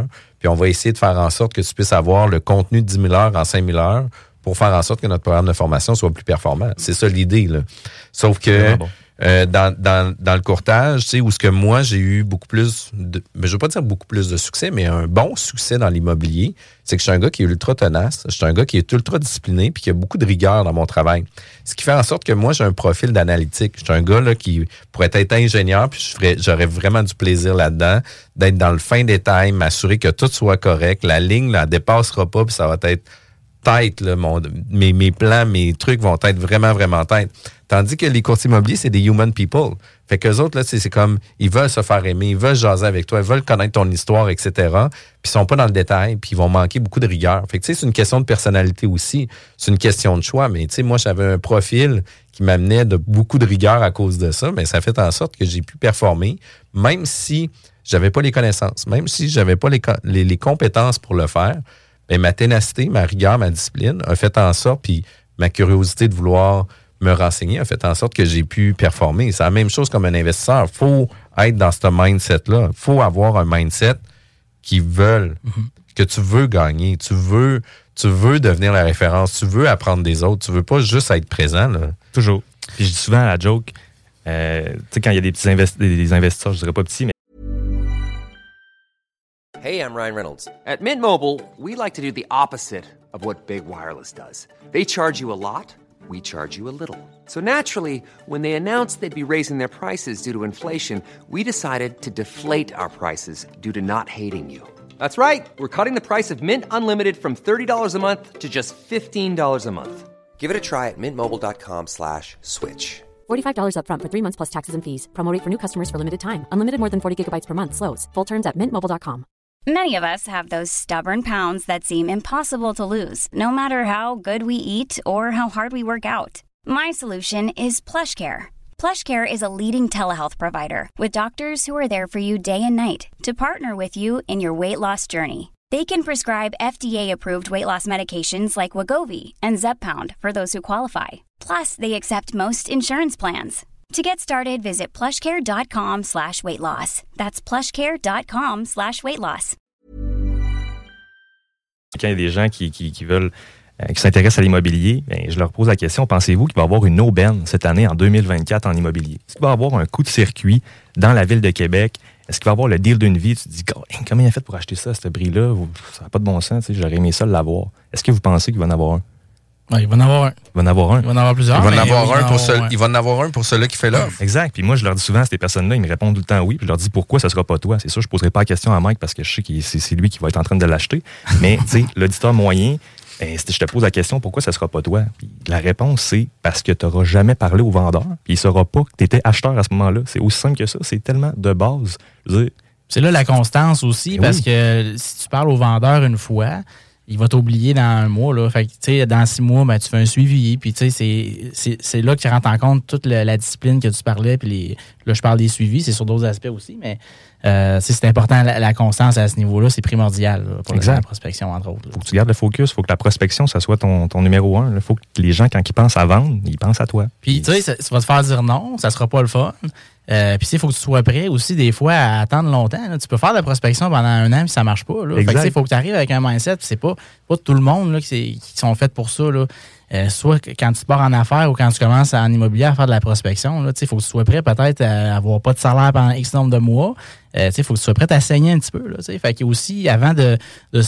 puis on va essayer de faire en sorte que tu puisses avoir le contenu de 10 000 heures en 5 000 heures pour faire en sorte que notre programme de formation soit plus performant. C'est ça l'idée, là. Sauf que dans le courtage, tu sais, où ce que moi, j'ai eu beaucoup plus mais je veux pas dire beaucoup plus de succès, mais un bon succès dans l'immobilier, c'est que je suis un gars qui est ultra tenace, je suis un gars qui est ultra discipliné puis qui a beaucoup de rigueur dans mon travail. Ce qui fait en sorte que moi, j'ai un profil d'analytique. Je suis un gars là, qui pourrait être ingénieur puis j'aurais vraiment du plaisir là-dedans, d'être dans le fin détail, m'assurer que tout soit correct, la ligne ne dépassera pas puis ça va être tête, là, mes plans, mes trucs vont être vraiment, vraiment tête. Tandis que les courtiers immobiliers, c'est des human people. Fait qu'eux autres, là, c'est comme, ils veulent se faire aimer, ils veulent jaser avec toi, ils veulent connaître ton histoire, etc. Puis ils sont pas dans le détail, puis ils vont manquer beaucoup de rigueur. Fait que, tu sais, c'est une question de personnalité aussi. C'est une question de choix. Mais, tu sais, moi, j'avais un profil qui m'amenait de beaucoup de rigueur à cause de ça, mais ça fait en sorte que j'ai pu performer, même si j'avais pas les connaissances, même si j'avais pas les compétences pour le faire. Mais ma ténacité, ma rigueur, ma discipline a fait en sorte, puis ma curiosité de vouloir me renseigner a fait en sorte que j'ai pu performer. C'est la même chose comme un investisseur. Il faut être dans ce mindset-là. Il faut avoir un mindset qui que tu veux gagner. Tu veux devenir la référence. Tu veux apprendre des autres. Tu veux pas juste être présent, là. Toujours. Puis je dis souvent à la joke, tu sais, quand il y a des petits des investisseurs, je dirais pas petits, mais Hey, I'm Ryan Reynolds. At Mint Mobile, we like to do the opposite of what Big Wireless does. They charge you a lot, we charge you a little. So naturally, when they announced they'd be raising their prices due to inflation, we decided to deflate our prices due to not hating you. That's right. We're cutting the price of Mint Unlimited from $30 a month to just $15 a month. Give it a try at mintmobile.com/switch. $45 up front for 3 months plus taxes and fees. Promo rate for new customers for limited time. Unlimited more than 40 gigabytes per month. Slows full terms at mintmobile.com. Many of us have those stubborn pounds that seem impossible to lose, no matter how good we eat or how hard we work out. My solution is PlushCare. PlushCare is a leading telehealth provider with doctors who are there for you day and night to partner with you in your weight loss journey. They can prescribe FDA-approved weight loss medications like Wegovy and Zepbound for those who qualify. Plus, they accept most insurance plans. To get started, visit plushcare.com/weightloss. That's plushcare.com/weightloss. Quand il y a des gens qui veulent, qui s'intéressent à l'immobilier, bien, je leur pose la question, pensez-vous qu'il va y avoir une aubaine cette année en 2024 en immobilier? Est-ce qu'il va y avoir un coup de circuit dans la ville de Québec? Est-ce qu'il va y avoir le deal d'une vie? Tu te dis, comment il a fait pour acheter ça à ce prix-là? Ça n'a pas de bon sens, j'aurais aimé ça l'avoir. Est-ce que vous pensez qu'il va en avoir un? Ouais, il va en avoir un. Il va en avoir un. Il va en avoir plusieurs. Il va en avoir un pour celui qui fait l'offre. Exact. Puis moi, je leur dis souvent à ces personnes-là, ils me répondent tout le temps oui. Puis je leur dis pourquoi ça sera pas toi. C'est sûr, je ne poserai pas la question à Mike parce que je sais que c'est lui qui va être en train de l'acheter. Mais tu sais, l'auditeur moyen, je te pose la question pourquoi ça sera pas toi. Puis la réponse, c'est parce que tu n'auras jamais parlé au vendeur. Puis il ne saura pas que tu étais acheteur à ce moment-là. C'est aussi simple que ça. C'est tellement de base. Je veux dire, c'est là la constance aussi, parce que si tu parles au vendeur une fois, il va t'oublier dans un mois. Là. Fait que, tu sais, dans 6 mois, ben, tu fais un suivi. Puis, tu sais, c'est là que tu rentres en compte toute la discipline que tu parlais. Puis, là, je parle des suivis. C'est sur d'autres aspects aussi. Mais c'est important. La constance à ce niveau-là, c'est primordial là, pour la prospection, entre autres. Il faut que tu gardes le focus. Il faut que la prospection, ça soit ton numéro 1. Il faut que les gens, quand ils pensent à vendre, ils pensent à toi. Puis, tu sais, tu vas te faire dire non. Ça sera pas le fun. Puis, il faut que tu sois prêt aussi, des fois, à attendre longtemps. Là. Tu peux faire de la prospection pendant 1 an, puis ça marche pas. Là. Fait que, il faut que tu arrives avec un mindset, puis c'est pas tout le monde là, qui sont faits pour ça. Là. Soit quand tu pars en affaires ou quand tu commences en immobilier à faire de la prospection, il faut que tu sois prêt peut-être à avoir pas de salaire pendant X nombre de mois. Il faut que tu sois prêt à saigner un petit peu. Là, fait que aussi, avant de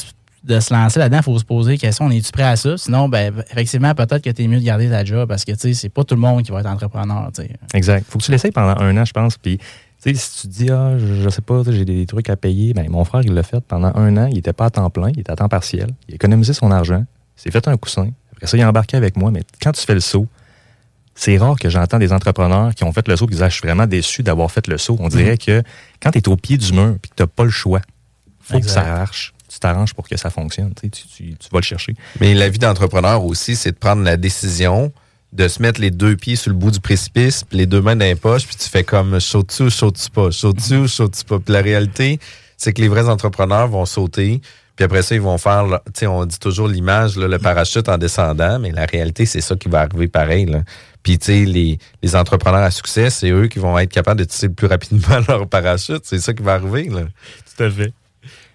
se lancer là-dedans, il faut se poser la question, es-tu prêt à ça? Sinon, ben, effectivement, peut-être que tu es mieux de garder ta job parce que c'est pas tout le monde qui va être entrepreneur. T'sais. Exact. Faut que tu l'essayes pendant 1 an, je pense. Puis, si tu te dis, je sais pas, j'ai des trucs à payer, ben, mon frère, il l'a fait pendant 1 an. Il était pas à temps plein, il était à temps partiel. Il a économisé son argent. Il s'est fait un coussin. Après ça, il a embarqué avec moi. Mais quand tu fais le saut, c'est rare que j'entends des entrepreneurs qui ont fait le saut et qui disent, je suis vraiment déçu d'avoir fait le saut. On dirait que quand tu es au pied du mur et que tu n'as pas le choix, faut que ça marche. Tu t'arranges pour que ça fonctionne. Tu vas le chercher. Mais la vie d'entrepreneur aussi, c'est de prendre la décision de se mettre les 2 pieds sur le bout du précipice, puis les 2 mains dans les poches, puis tu fais comme saute-tu ou saute-tu pas, saute-tu ou saute-tu pas. Puis la réalité, c'est que les vrais entrepreneurs vont sauter, puis après ça, ils vont faire, tu sais, on dit toujours l'image, là, le parachute en descendant, mais la réalité, c'est ça qui va arriver pareil. Là. Puis, tu sais, les entrepreneurs à succès, c'est eux qui vont être capables de tisser le plus rapidement leur parachute. C'est ça qui va arriver. Là. Tout à fait.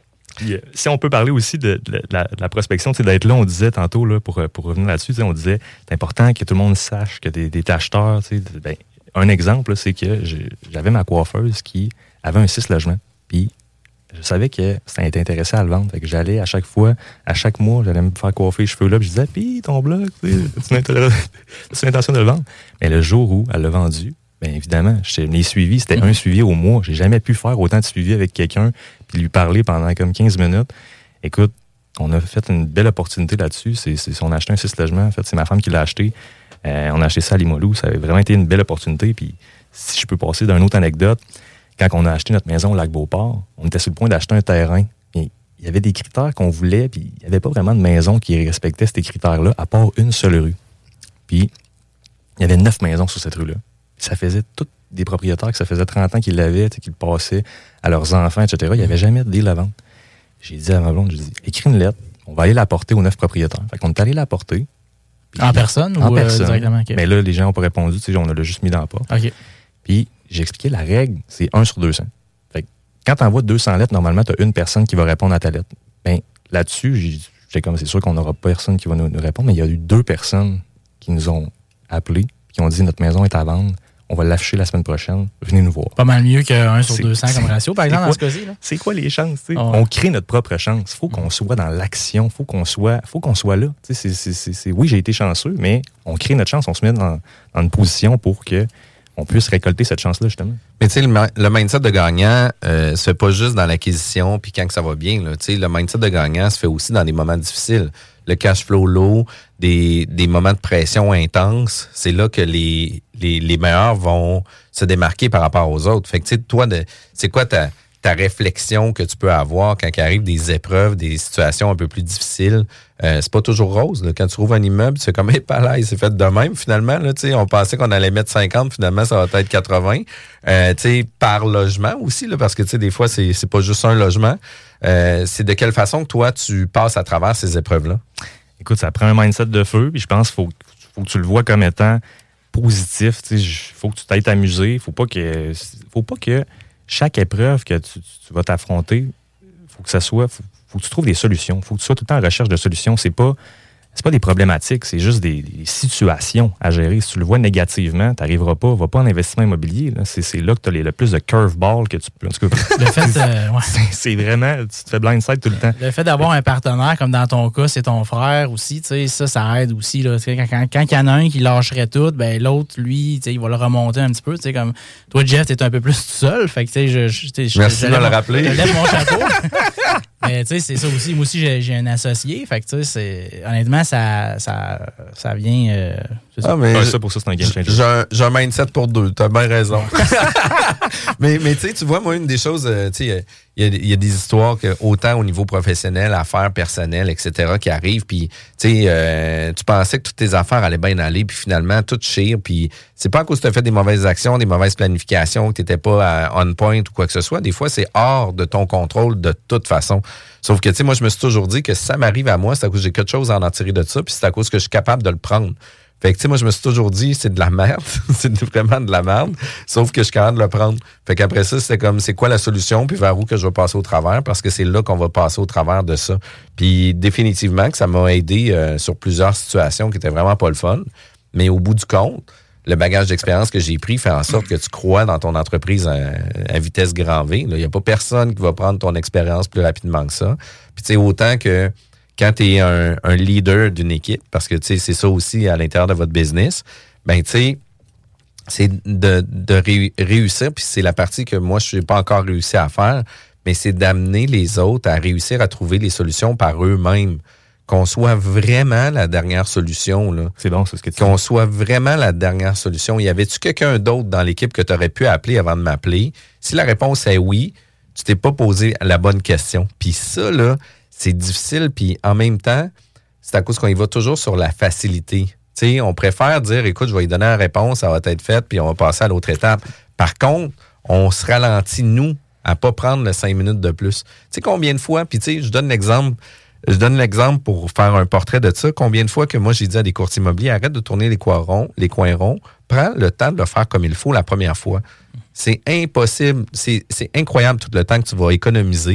Puis, si on peut parler aussi de la prospection, d'être là, on disait tantôt, là, pour revenir là-dessus, on disait c'est important que tout le monde sache que des acheteurs, ben, un exemple, là, c'est que j'avais ma coiffeuse qui avait un 6 logements. Puis, je savais que ça était intéressé à le vendre. Fait que j'allais à chaque mois, j'allais me faire coiffer les cheveux là, puis je disais, puis ton blog, as-tu l'intention de le vendre? Mais le jour où elle l'a vendu, bien évidemment, je l'ai suivi, c'était un suivi au mois. J'ai jamais pu faire autant de suivi avec quelqu'un, puis lui parler pendant comme 15 minutes. Écoute, on a fait une belle opportunité là-dessus. On a acheté un 6 logements. En fait, c'est ma femme qui l'a acheté. On a acheté ça à Limoilou. Ça a vraiment été une belle opportunité. Puis, si je peux passer d'une autre anecdote, quand on a acheté notre maison au Lac-Beauport, on était sur le point d'acheter un terrain. Et il y avait des critères qu'on voulait, puis il n'y avait pas vraiment de maison qui respectait ces critères-là, à part une seule rue. Puis, il y avait 9 maisons sur cette rue-là. Ça faisait tous des propriétaires que ça faisait 30 ans qu'ils l'avaient, qu'ils le passaient à leurs enfants, etc. Il n'y avait jamais de deal à vendre. J'ai dit à ma blonde, écris une lettre, on va aller la porter aux 9 propriétaires. Fait qu'on est allé la porter. En personne ou directement? Okay. Mais là, les gens n'ont pas répondu, on l'a juste mis dans la porte. Okay. Puis, j'ai expliqué la règle, c'est 1 sur 200. Fait que quand tu envoies 200 lettres, normalement, tu as une personne qui va répondre à ta lettre. Bien, là-dessus, j'étais comme, c'est sûr qu'on n'aura personne qui va nous répondre, mais il y a eu 2 personnes qui nous ont appelés, qui ont dit, notre maison est à vendre, on va l'afficher la semaine prochaine, venez nous voir. Pas mal mieux que 1 sur 200 comme ratio, par exemple, dans ce cas-ci. C'est quoi les chances? On crée notre propre chance. Il faut qu'on soit dans l'action, il faut qu'on soit là. Oui, j'ai été chanceux, mais on crée notre chance, on se met dans une position pour que on puisse récolter cette chance-là, justement. Mais tu sais, le mindset de gagnant se fait pas juste dans l'acquisition puis quand que ça va bien. Là. Le mindset de gagnant se fait aussi dans des moments difficiles. Le cash flow low, des moments de pression intense, c'est là que les meilleurs vont se démarquer par rapport aux autres. Fait que tu sais, toi, c'est quoi ta réflexion que tu peux avoir quand il arrive des épreuves, des situations un peu plus difficiles? C'est pas toujours rose. Là. Quand tu trouves un immeuble, tu fais comme palais, c'est fait de même finalement. Là, on pensait qu'on allait mettre 50, finalement ça va être 80. Par logement aussi, là, parce que des fois, c'est pas juste un logement. C'est de quelle façon que toi, tu passes à travers ces épreuves-là? Écoute, ça prend un mindset de feu, puis je pense qu'il faut que tu le vois comme étant positif. Il faut que tu t'ailles t'amuser. Faut pas que chaque épreuve que tu vas t'affronter, faut que tu trouves des solutions. Faut que tu sois tout le temps en recherche de solutions. C'est pas des problématiques, c'est juste des situations à gérer. Si tu le vois négativement, tu n'arriveras pas. Va pas en investissement immobilier. Là. C'est là que tu as le plus de curveball que tu peux. En tout cas, le fait, c'est vraiment, tu te fais blindside tout le temps. Le fait d'avoir un partenaire, comme dans ton cas, c'est ton frère aussi, ça aide aussi. Là. Quand il y en a un qui lâcherait tout, ben l'autre, lui, il va le remonter un petit peu. Comme toi, Jeff, tu es un peu plus tout seul. Fait que, merci de me le rappeler. Je lève mon chapeau. Mais c'est ça aussi. Moi aussi, j'ai un associé. Fait que honnêtement, ça vient. Ça, pour ça, c'est un game changer. J'ai un mindset pour 2. T'as bien raison. mais tu vois, moi, une des choses, il y a des histoires que, autant au niveau professionnel, affaires personnelles, etc., qui arrivent. Puis, tu pensais que toutes tes affaires allaient bien aller. Puis finalement, tout chire. Puis c'est pas à cause que tu as fait des mauvaises actions, des mauvaises planifications, que tu n'étais pas on point ou quoi que ce soit. Des fois, c'est hors de ton contrôle de toute façon. Sauf que, moi, je me suis toujours dit que si ça m'arrive à moi, c'est à cause que j'ai quelque chose à en tirer de ça. Puis c'est à cause que je suis capable de le prendre. Fait que, moi, je me suis toujours dit, c'est de la merde. C'est vraiment de la merde. Sauf que je suis capable de le prendre. Fait qu'après ça, c'était comme, c'est quoi la solution? Puis vers où que je vais passer au travers? Parce que c'est là qu'on va passer au travers de ça. Puis définitivement que ça m'a aidé sur plusieurs situations qui étaient vraiment pas le fun. Mais au bout du compte, le bagage d'expérience que j'ai pris fait en sorte que tu crois dans ton entreprise à vitesse grand V. Il n'y a pas personne qui va prendre ton expérience plus rapidement que ça. Puis tu sais, autant que quand tu es un leader d'une équipe, parce que c'est ça aussi à l'intérieur de votre business, ben tu sais, c'est de réussir, puis c'est la partie que moi, je n'ai pas encore réussi à faire, mais c'est d'amener les autres à réussir à trouver les solutions par eux-mêmes. Qu'on soit vraiment la dernière solution. Là. C'est bon, c'est ce que tu dis. Qu'on soit vraiment la dernière solution. Y avait-tu quelqu'un d'autre dans l'équipe que tu aurais pu appeler avant de m'appeler? Si la réponse est oui, tu t'es pas posé la bonne question. Puis ça, là, c'est difficile. Puis en même temps, c'est à cause qu'on y va toujours sur la facilité. Tu sais, on préfère dire, écoute, je vais lui donner la réponse, ça va être fait, puis on va passer à l'autre étape. Par contre, on se ralentit, nous, à pas prendre le 5 minutes de plus. Tu sais, combien de fois, puis tu sais, je donne l'exemple pour faire un portrait de ça. Combien de fois que moi, j'ai dit à des courtiers immobiliers, arrête de tourner les coins ronds, prends le temps de le faire comme il faut la première fois. C'est impossible. C'est incroyable tout le temps que tu vas économiser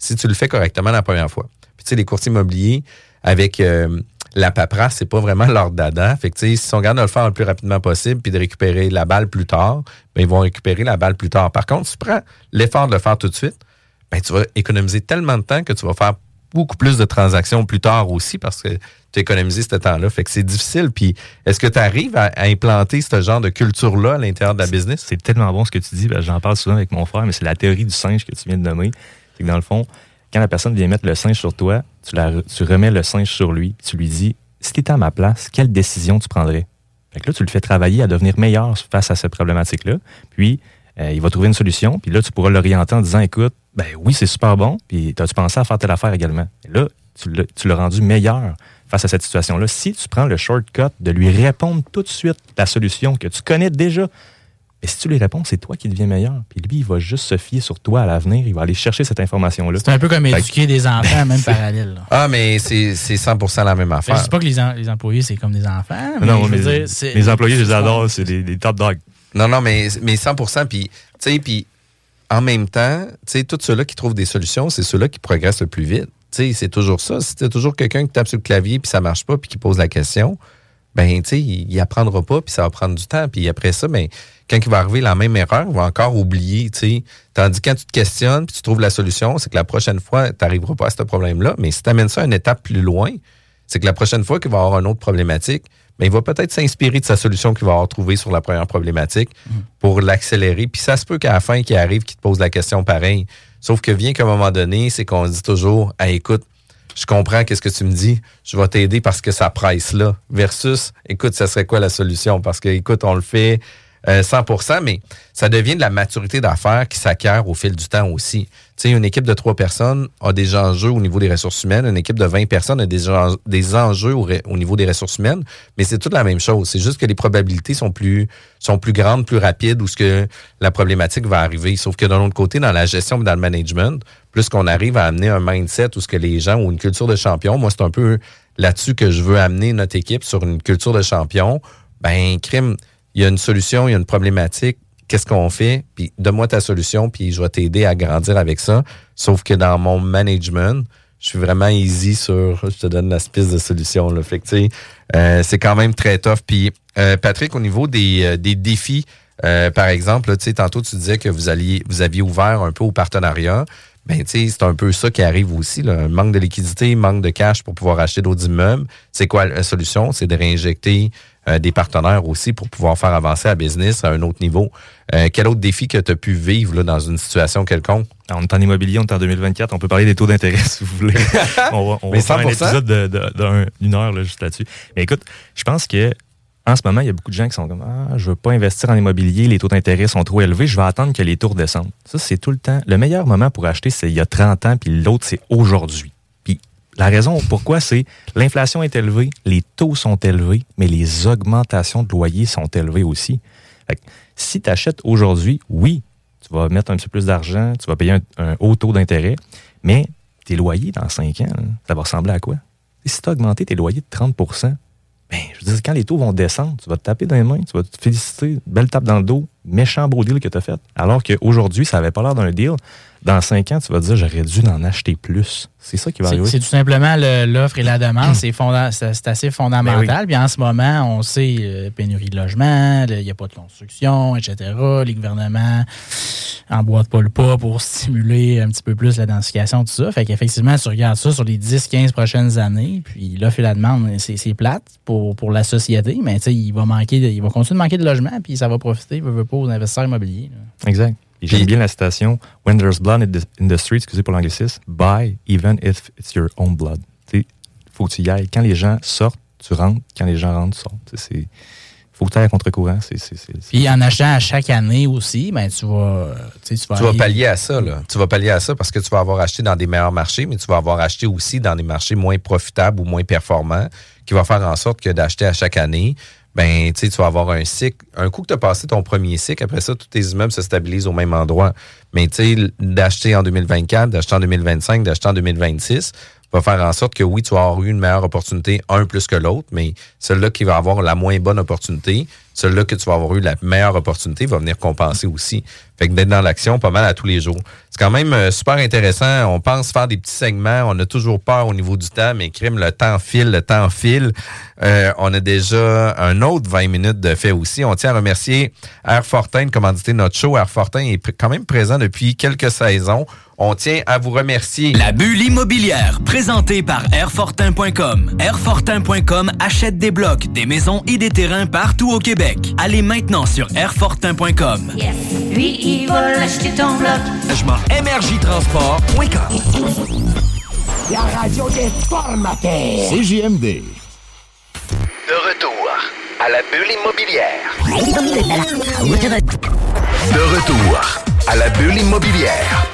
si tu le fais correctement la première fois. Puis tu sais, les courtiers immobiliers, avec la paperasse, c'est pas vraiment leur dada. Fait que tu sais, si on regarde de le faire le plus rapidement possible puis de récupérer la balle plus tard, ben ils vont récupérer la balle plus tard. Par contre, si tu prends l'effort de le faire tout de suite, ben tu vas économiser tellement de temps que tu vas faire beaucoup plus de transactions plus tard aussi parce que tu as économisé ce temps-là. Fait que c'est difficile. Puis est-ce que tu arrives à implanter ce genre de culture-là à l'intérieur de la business? C'est tellement bon ce que tu dis. Ben, j'en parle souvent avec mon frère, mais c'est la théorie du singe que tu viens de nommer. C'est que dans le fond, quand la personne vient mettre le singe sur toi, tu remets le singe sur lui, tu lui dis, si tu étais à ma place, quelle décision tu prendrais? Fait que là, tu le fais travailler à devenir meilleur face à cette problématique-là. Puis, il va trouver une solution. Puis là, tu pourras l'orienter en disant, écoute, ben oui, c'est super bon. Puis, as-tu pensé à faire telle affaire également? Et là, tu l'as rendu meilleur face à cette situation-là. Si tu prends le shortcut de lui répondre tout de suite la solution que tu connais déjà, et si tu lui réponds, c'est toi qui deviens meilleur. Puis lui, il va juste se fier sur toi à l'avenir. Il va aller chercher cette information-là. C'est un peu comme éduquer des enfants, même parallèle. Là. Ah, mais c'est 100% la même affaire. Je ne dis pas que les employés, c'est comme des enfants. Mais non, les employés, je les adore. C'est des top dogs. Non, mais 100%. Puis, tu sais, puis en même temps, tu sais, tous ceux-là qui trouvent des solutions, c'est ceux-là qui progressent le plus vite. Tu sais, c'est toujours ça. Si tu as toujours quelqu'un qui tape sur le clavier puis ça marche pas puis qui pose la question, ben, tu sais, il apprendra pas puis ça va prendre du temps. Puis après ça, ben, quand il va arriver la même erreur, il va encore oublier, tu sais. Tandis que quand tu te questionnes puis tu trouves la solution, c'est que la prochaine fois, tu n'arriveras pas à ce problème-là. Mais si tu amènes ça à une étape plus loin, c'est que la prochaine fois qu'il va avoir une autre problématique, ben, il va peut-être s'inspirer de sa solution qu'il va avoir trouvée sur la première problématique pour l'accélérer. Puis ça se peut qu'à la fin, qu'il arrive, qu'il te pose la question pareil. Sauf que vient qu'à un moment donné, c'est qu'on se dit toujours, hey, écoute, je comprends qu'est-ce que tu me dis, je vais t'aider parce que ça presse là. Versus, écoute, ça serait quoi la solution? Parce que, écoute, on le fait 100%, mais ça devient de la maturité d'affaires qui s'acquiert au fil du temps aussi. Tu sais, une équipe de 3 personnes a des enjeux au niveau des ressources humaines, une équipe de 20 personnes a des enjeux au niveau des ressources humaines, mais c'est toute la même chose. C'est juste que les probabilités sont plus grandes, plus rapides, où ce que la problématique va arriver. Sauf que d'un autre côté, dans la gestion et dans le management, plus qu'on arrive à amener un mindset où ce que les gens ont une culture de champion, moi, c'est un peu là-dessus que je veux amener notre équipe sur une culture de champion. Ben, crime, il y a une solution, il y a une problématique, qu'est-ce qu'on fait? Puis donne-moi ta solution, puis je vais t'aider à grandir avec ça. Sauf que dans mon management, je suis vraiment easy sur je te donne la piste de solution. Là. Fait que tu sais, c'est quand même très tough. Puis Patrick, au niveau des défis, par exemple, là, tu sais, tantôt tu disais que vous aviez ouvert un peu au partenariat. Ben, tu sais, c'est un peu ça qui arrive aussi, là. Manque de liquidité, manque de cash pour pouvoir acheter d'autres immeubles. C'est quoi la solution? C'est de réinjecter des partenaires aussi pour pouvoir faire avancer la business à un autre niveau. Quel autre défi que tu as pu vivre là, dans une situation quelconque? Alors, on est en immobilier, on est en 2024. On peut parler des taux d'intérêt si vous voulez. on va faire un épisode d'une heure là, juste là-dessus. Mais écoute, je pense que en ce moment, il y a beaucoup de gens qui sont comme « Ah, je veux pas investir en immobilier, les taux d'intérêt sont trop élevés, je vais attendre que les taux redescendent. » Ça, c'est tout le temps. Le meilleur moment pour acheter, c'est il y a 30 ans, puis l'autre, c'est aujourd'hui. Puis la raison pourquoi, c'est l'inflation est élevée, les taux sont élevés, mais les augmentations de loyers sont élevées aussi. Fait que, si tu achètes aujourd'hui, oui, tu vas mettre un petit peu plus d'argent, tu vas payer un haut taux d'intérêt, mais tes loyers dans 5 ans, ça va ressembler à quoi? Et si tu as augmenté tes loyers de 30 %, ben, je veux dire, quand les taux vont descendre, tu vas te taper dans les mains, tu vas te féliciter, belle tape dans le dos, méchant beau deal que tu as fait. Alors qu'aujourd'hui, ça n'avait pas l'air d'un deal. Dans 5 ans, tu vas te dire, j'aurais dû en acheter plus. C'est ça qui va arriver. C'est tout simplement l'offre et la demande. C'est assez fondamental. Ben oui. Puis en ce moment, on sait, pénurie de logement, il n'y a pas de construction, etc. Les gouvernements emboîtent pas le pas pour stimuler un petit peu plus la densification, tout ça. Fait qu'effectivement, tu regardes ça sur les 10-15 prochaines années, puis l'offre et la demande, c'est plate pour la société, mais il va continuer de manquer de logement, puis ça va profiter, veut pas, aux investisseurs immobiliers. Là. Exact. J'aime bien la citation « When there's blood in the street », excusez pour l'anglicisme, « buy even if it's your own blood ». Il faut que tu y ailles. Quand les gens sortent, tu rentres. Quand les gens rentrent, tu sortes. Il faut que tu ailles à contre-courant. Puis en achetant à chaque année aussi, ben, tu vas pallier à ça. Là. Tu vas pallier à ça parce que tu vas avoir acheté dans des meilleurs marchés, mais tu vas avoir acheté aussi dans des marchés moins profitables ou moins performants qui va faire en sorte que d'acheter à chaque année, ben, tu vas avoir un cycle. Un coup que tu as passé ton premier cycle, après ça, tous tes immeubles se stabilisent au même endroit. Mais tu sais, d'acheter en 2024, d'acheter en 2025, d'acheter en 2026, va faire en sorte que oui, tu vas avoir eu une meilleure opportunité, un plus que l'autre, mais celui-là qui va avoir la moins bonne opportunité, celui-là que tu vas avoir eu la meilleure opportunité va venir compenser aussi. Fait que d'être dans l'action pas mal à tous les jours. C'est quand même super intéressant. On pense faire des petits segments. On a toujours peur au niveau du temps, mais crime, le temps file. On a déjà un autre 20 minutes de fait aussi. On tient à remercier Airfortin de commanditer notre show. Airfortin est quand même présent depuis quelques saisons. On tient à vous remercier. La bulle immobilière, présentée par Airfortin.com. Airfortin.com achète des blocs, des maisons et des terrains partout au Québec. Allez maintenant sur Airfortin.com. Yes. Lui, il va l'acheter ton bloc. Logement MRJTransport.com. La radio des formateurs. CJMD. De retour à la bulle immobilière. De retour à la bulle immobilière.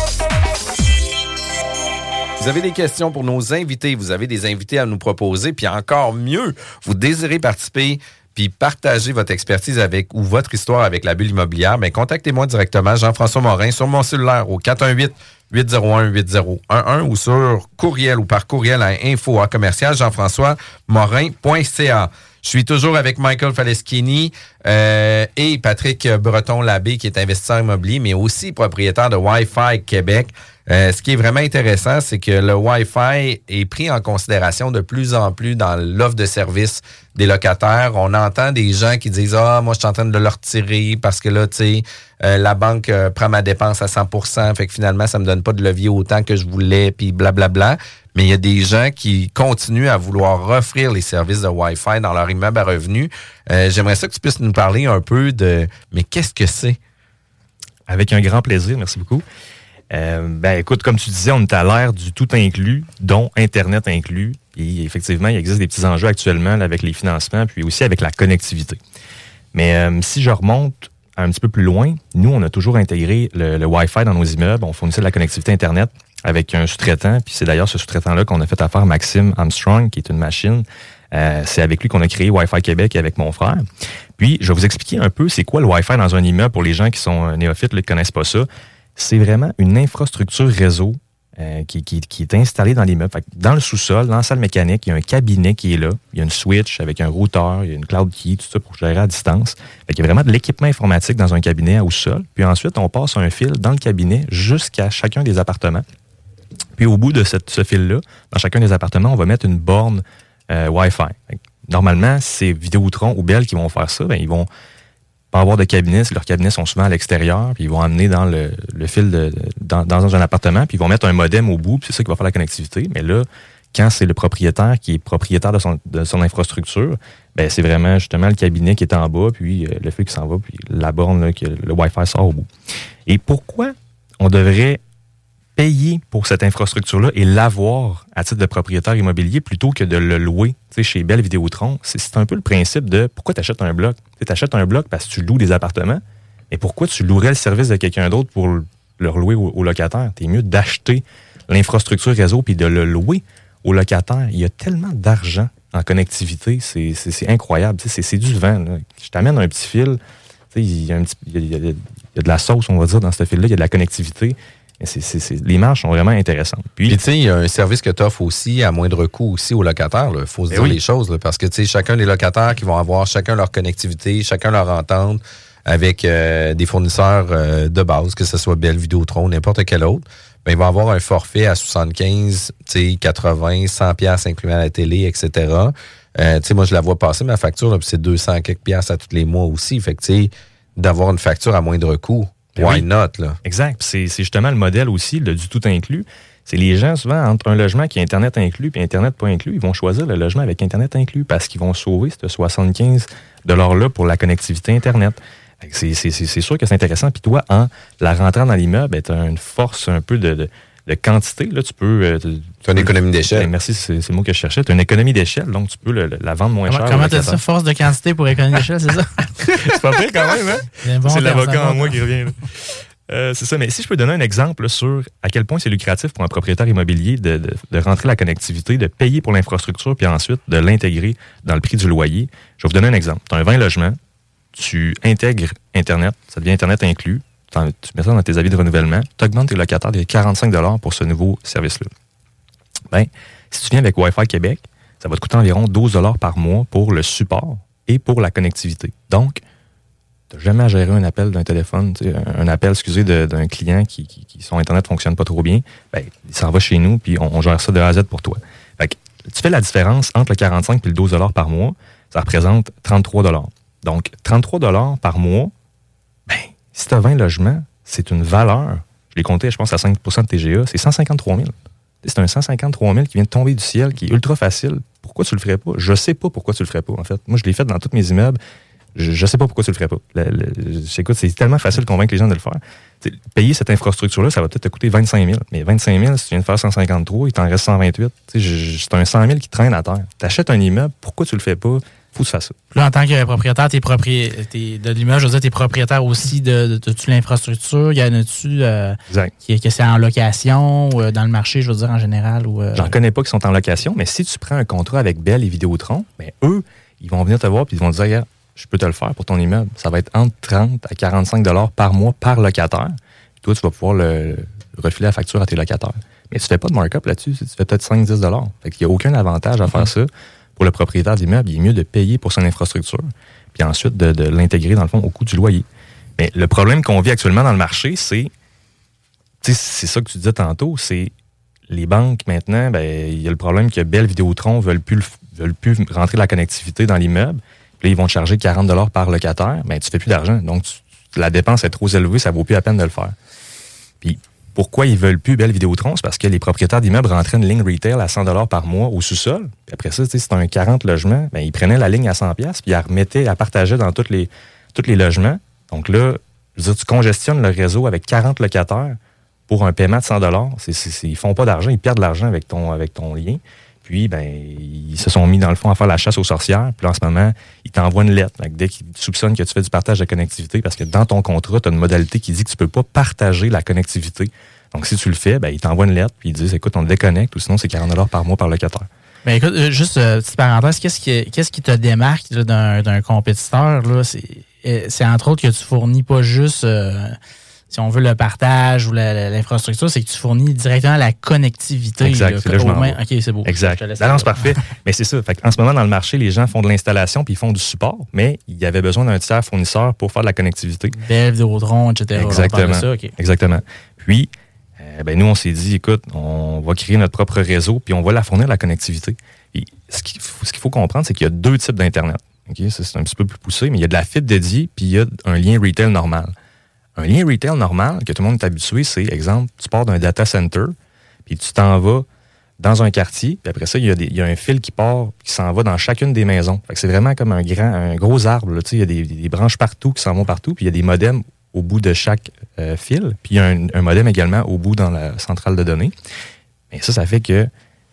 Vous avez des questions pour nos invités, vous avez des invités à nous proposer, puis encore mieux, vous désirez participer puis partager votre expertise avec ou votre histoire avec la bulle immobilière, bien, contactez-moi directement, Jean-François Morin, sur mon cellulaire au 418-801-8011 ou sur courriel ou par courriel à info@jean-françois-morin.ca. Je suis toujours avec Michael Faleschini et Patrick Breton-Labbé, qui est investisseur immobilier, mais aussi propriétaire de Wi-Fi Québec. Ce qui est vraiment intéressant, c'est que le Wi-Fi est pris en considération de plus en plus dans l'offre de service des locataires. On entend des gens qui disent « Ah, moi, je suis en train de le retirer parce que là, tu sais, la banque prend ma dépense à 100%, fait que finalement, ça me donne pas de levier autant que je voulais, puis blablabla. » Mais il y a des gens qui continuent à vouloir offrir les services de Wi-Fi dans leur immeuble à revenus. J'aimerais ça que tu puisses nous parler un peu de « Mais qu'est-ce que c'est? » Avec un grand plaisir, merci beaucoup. Écoute, comme tu disais, on est à l'ère du tout inclus, dont Internet inclus. Et effectivement, il existe des petits enjeux actuellement là, avec les financements, puis aussi avec la connectivité. Mais si je remonte un petit peu plus loin, nous, on a toujours intégré le Wi-Fi dans nos immeubles. On fournissait de la connectivité Internet avec un sous-traitant. Puis c'est d'ailleurs ce sous-traitant-là qu'on a fait affaire, Maxime Armstrong, qui est une machine. C'est avec lui qu'on a créé Wi-Fi Québec et avec mon frère. Puis, je vais vous expliquer un peu c'est quoi le Wi-Fi dans un immeuble pour les gens qui sont néophytes, qui ne connaissent pas ça. C'est vraiment une infrastructure réseau qui est installée dans l'immeuble. Fait que dans le sous-sol, dans la salle mécanique, il y a un cabinet qui est là. Il y a une switch avec un routeur, il y a une cloud key, tout ça pour gérer à distance. Fait qu'il y a vraiment de l'équipement informatique dans un cabinet au sol. Puis ensuite, on passe un fil dans le cabinet jusqu'à chacun des appartements. Puis au bout de ce fil-là, dans chacun des appartements, on va mettre une borne Wi-Fi. Normalement, c'est Vidéotron ou Bell qui vont faire ça. Ils vont pas avoir de cabinet. Leurs cabinets sont souvent à l'extérieur, puis ils vont amener dans le fil dans un appartement, puis ils vont mettre un modem au bout, puis c'est ça qui va faire la connectivité. Mais là, quand c'est le propriétaire qui est propriétaire de son infrastructure, ben c'est vraiment justement le cabinet qui est en bas, puis le fil qui s'en va, puis la borne, là, que le Wi-Fi sort au bout. Et pourquoi on devrait payer pour cette infrastructure-là et l'avoir à titre de propriétaire immobilier plutôt que de le louer? Tu sais, chez Bell Vidéotron, c'est un peu le principe de pourquoi tu achètes un bloc? Tu achètes un bloc parce que tu loues des appartements, mais pourquoi tu louerais le service de quelqu'un d'autre pour le louer aux locataires? T'es mieux d'acheter l'infrastructure réseau puis de le louer aux locataires. Il y a tellement d'argent en connectivité, c'est incroyable. Tu sais, c'est du vent, là. Je t'amène un petit fil, tu sais, il y a de la sauce, on va dire, dans ce fil-là, il y a de la connectivité. Les marges sont vraiment intéressantes. Puis tu sais, il y a un service que tu offres aussi à moindre coût aussi aux locataires. Il faut se dire les choses. Là, parce que tu sais, chacun des locataires qui vont avoir chacun leur connectivité, chacun leur entente avec des fournisseurs de base, que ce soit Bell, Vidéotron, n'importe quel autre, ben, il va avoir un forfait à 75, 80, 100 piastres incluant la télé, etc. Tu sais, moi, je la vois passer, ma facture, là, puis c'est 200 quelques piastres à tous les mois aussi. Fait que tu sais, d'avoir une facture à moindre coût. Why not, là? Exact. C'est justement le modèle aussi du tout inclus. C'est les gens, souvent, entre un logement qui a Internet inclus et Internet pas inclus, ils vont choisir le logement avec Internet inclus parce qu'ils vont sauver ce 75 $ pour la connectivité Internet. C'est sûr que c'est intéressant. Puis toi, en la rentrant dans l'immeuble, tu as une force un peu de quantité. Là, tu peux... C'est une économie d'échelle. Merci, c'est le mot que je cherchais. Tu as une économie d'échelle, donc tu peux la vendre moins cher. Comment tu as dit ça, force de quantité pour économie d'échelle, c'est ça? C'est pas pire quand même, hein? Bon, c'est l'avocat en moi qui revient. C'est ça, mais si je peux donner un exemple là, sur à quel point c'est lucratif pour un propriétaire immobilier de rentrer la connectivité, de payer pour l'infrastructure, puis ensuite de l'intégrer dans le prix du loyer. Je vais vous donner un exemple. Tu as un 20 logements, tu intègres Internet, ça devient Internet inclus, tu mets ça dans tes avis de renouvellement, tu augmentes tes locataires de 45 $ pour ce nouveau service-là. Bien, si tu viens avec Wi-Fi Québec, ça va te coûter environ 12 $ par mois pour le support et pour la connectivité. Donc, tu n'as jamais à gérer un appel d'un téléphone, un appel, d'un client qui son Internet ne fonctionne pas trop bien. Ben, il s'en va chez nous, puis on gère ça de A à Z pour toi. Fait que, tu fais la différence entre le 45 et le 12 $ par mois, ça représente 33 $. Donc, 33 $ par mois, ben, si tu as 20 logements, c'est une valeur. Je l'ai compté, je pense, à 5 % de TGA, c'est 153 000. C'est un 153 000 qui vient de tomber du ciel, qui est ultra facile. Pourquoi tu le ferais pas? Je sais pas pourquoi tu le ferais pas, en fait. Moi, je l'ai fait dans tous mes immeubles. Je sais pas pourquoi tu le ferais pas. Écoute, c'est tellement facile de convaincre les gens de le faire. T'sais, payer cette infrastructure-là, ça va peut-être te coûter 25 000. Mais 25 000, si tu viens de faire 153, il t'en reste 128. C'est un 100 000 qui traîne à terre. Tu achètes un immeuble, pourquoi tu le fais pas? Faut que tu fasses ça. Là, en tant que propriétaire, de l'immeuble, je veux dire, tu es propriétaire aussi de toute l'infrastructure. Y en a-tu que c'est en location ou dans le marché, je veux dire, en général? J'en connais pas qui sont en location, mais si tu prends un contrat avec Bell et Vidéotron, ben, eux, ils vont venir te voir et ils vont te dire, regarde, je peux te le faire pour ton immeuble. Ça va être entre 30 à 45 $ par mois par locataire. Puis toi, tu vas pouvoir refiler la facture à tes locataires. Mais tu ne fais pas de markup là-dessus. Tu fais peut-être 5-10 $. Fait qu'il n'y a aucun avantage à faire ça. Pour le propriétaire d'immeuble, il est mieux de payer pour son infrastructure, puis ensuite de l'intégrer, dans le fond, au coût du loyer. Mais le problème qu'on vit actuellement dans le marché, c'est ça que tu disais tantôt, c'est les banques, maintenant, ben, il y a le problème que Bell, Vidéotron ne veulent plus rentrer la connectivité dans l'immeuble. Puis là, ils vont te charger 40 $ par locataire, mais tu ne fais plus d'argent. Donc, la dépense est trop élevée, ça ne vaut plus la peine de le faire. Puis, pourquoi ils ne veulent plus Bell Vidéotron? C'est parce que les propriétaires d'immeubles rentraient une ligne retail à 100 $ par mois au sous-sol. Puis après ça, c'est un 40 logements. Ben, ils prenaient la ligne à 100 $, puis ils la remettaient, la partageaient dans tous les logements. Donc là, je veux dire, tu congestionnes le réseau avec 40 locataires pour un paiement de 100 $. Ils ne font pas d'argent, ils perdent de l'argent avec ton lien. Puis, ben, ils se sont mis, dans le fond, à faire la chasse aux sorcières. Puis là, en ce moment, ils t'envoient une lettre. Donc, dès qu'ils soupçonnent que tu fais du partage de connectivité, parce que dans ton contrat, tu as une modalité qui dit que tu ne peux pas partager la connectivité. Donc, si tu le fais, ben, ils t'envoient une lettre, puis ils disent, écoute, on te déconnecte, ou sinon, c'est 40 $ par mois par locataire. Ben, écoute, juste petite parenthèse, qu'est-ce qui te démarque là, d'un compétiteur? Là? C'est entre autres que tu fournis pas juste... si on veut le partage ou l'infrastructure, c'est que tu fournis directement la connectivité. Exact, c'est là, OK, c'est beau. Exact. C'est parfait. Mais c'est ça. Fait en ce moment, dans le marché, les gens font de l'installation puis ils font du support, mais il y avait besoin d'un tiers fournisseur pour faire de la connectivité. Bell, Vidéotron, etc. Exactement. Ça, okay. Exactement. Puis, nous, on s'est dit, écoute, on va créer notre propre réseau puis on va la fournir, la connectivité. Et ce qu'il faut comprendre, c'est qu'il y a deux types d'Internet. Okay? Ça, c'est un petit peu plus poussé, mais il y a de la fibre dédiée puis il y a un lien retail normal. Un lien retail normal, que tout le monde est habitué, c'est, exemple, tu pars d'un data center, puis tu t'en vas dans un quartier, puis après ça, il y a un fil qui s'en va dans chacune des maisons. Fait que c'est vraiment comme un gros arbre. Là, il y a des branches partout qui s'en vont partout, puis il y a des modems au bout de chaque fil, puis il y a un modem également au bout dans la centrale de données. Mais ça fait que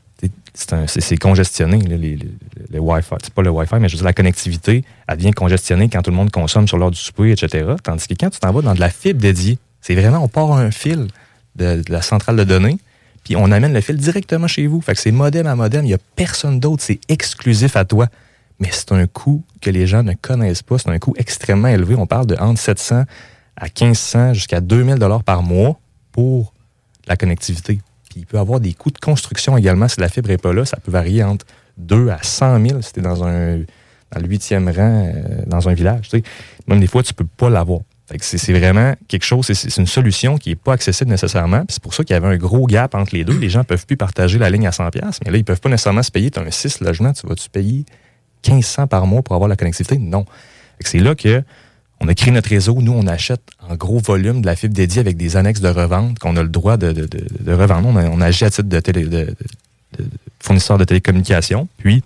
c'est congestionné, le Wi-Fi. C'est pas le Wi-Fi, mais je veux dire, la connectivité, elle devient congestionnée quand tout le monde consomme sur l'heure du souper, etc. Tandis que quand tu t'en vas dans de la fibre dédiée, c'est vraiment, on part un fil de la centrale de données, puis on amène le fil directement chez vous. Fait que c'est modem à modem, il n'y a personne d'autre, c'est exclusif à toi. Mais c'est un coût que les gens ne connaissent pas, c'est un coût extrêmement élevé. On parle de entre 700 à 1500 jusqu'à 2000 $ par mois pour la connectivité. Puis il peut y avoir des coûts de construction également. Si la fibre n'est pas là, ça peut varier entre 2 à 100 000 si tu es dans le 8e rang dans un village. Tu sais. Même des fois, tu ne peux pas l'avoir. Fait que c'est vraiment quelque chose, c'est une solution qui n'est pas accessible nécessairement. Puis c'est pour ça qu'il y avait un gros gap entre les deux. Les gens ne peuvent plus partager la ligne à 100$, mais là, ils ne peuvent pas nécessairement se payer. Tu as un 6 logements, tu vas-tu payer 1500 par mois pour avoir la connectivité? Non. Fait que c'est là qu'on a créé notre réseau. Nous, on achète en gros volume de la fibre dédiée avec des annexes de revente qu'on a le droit de revendre. On agit à titre de fournisseur de télécommunications. Puis,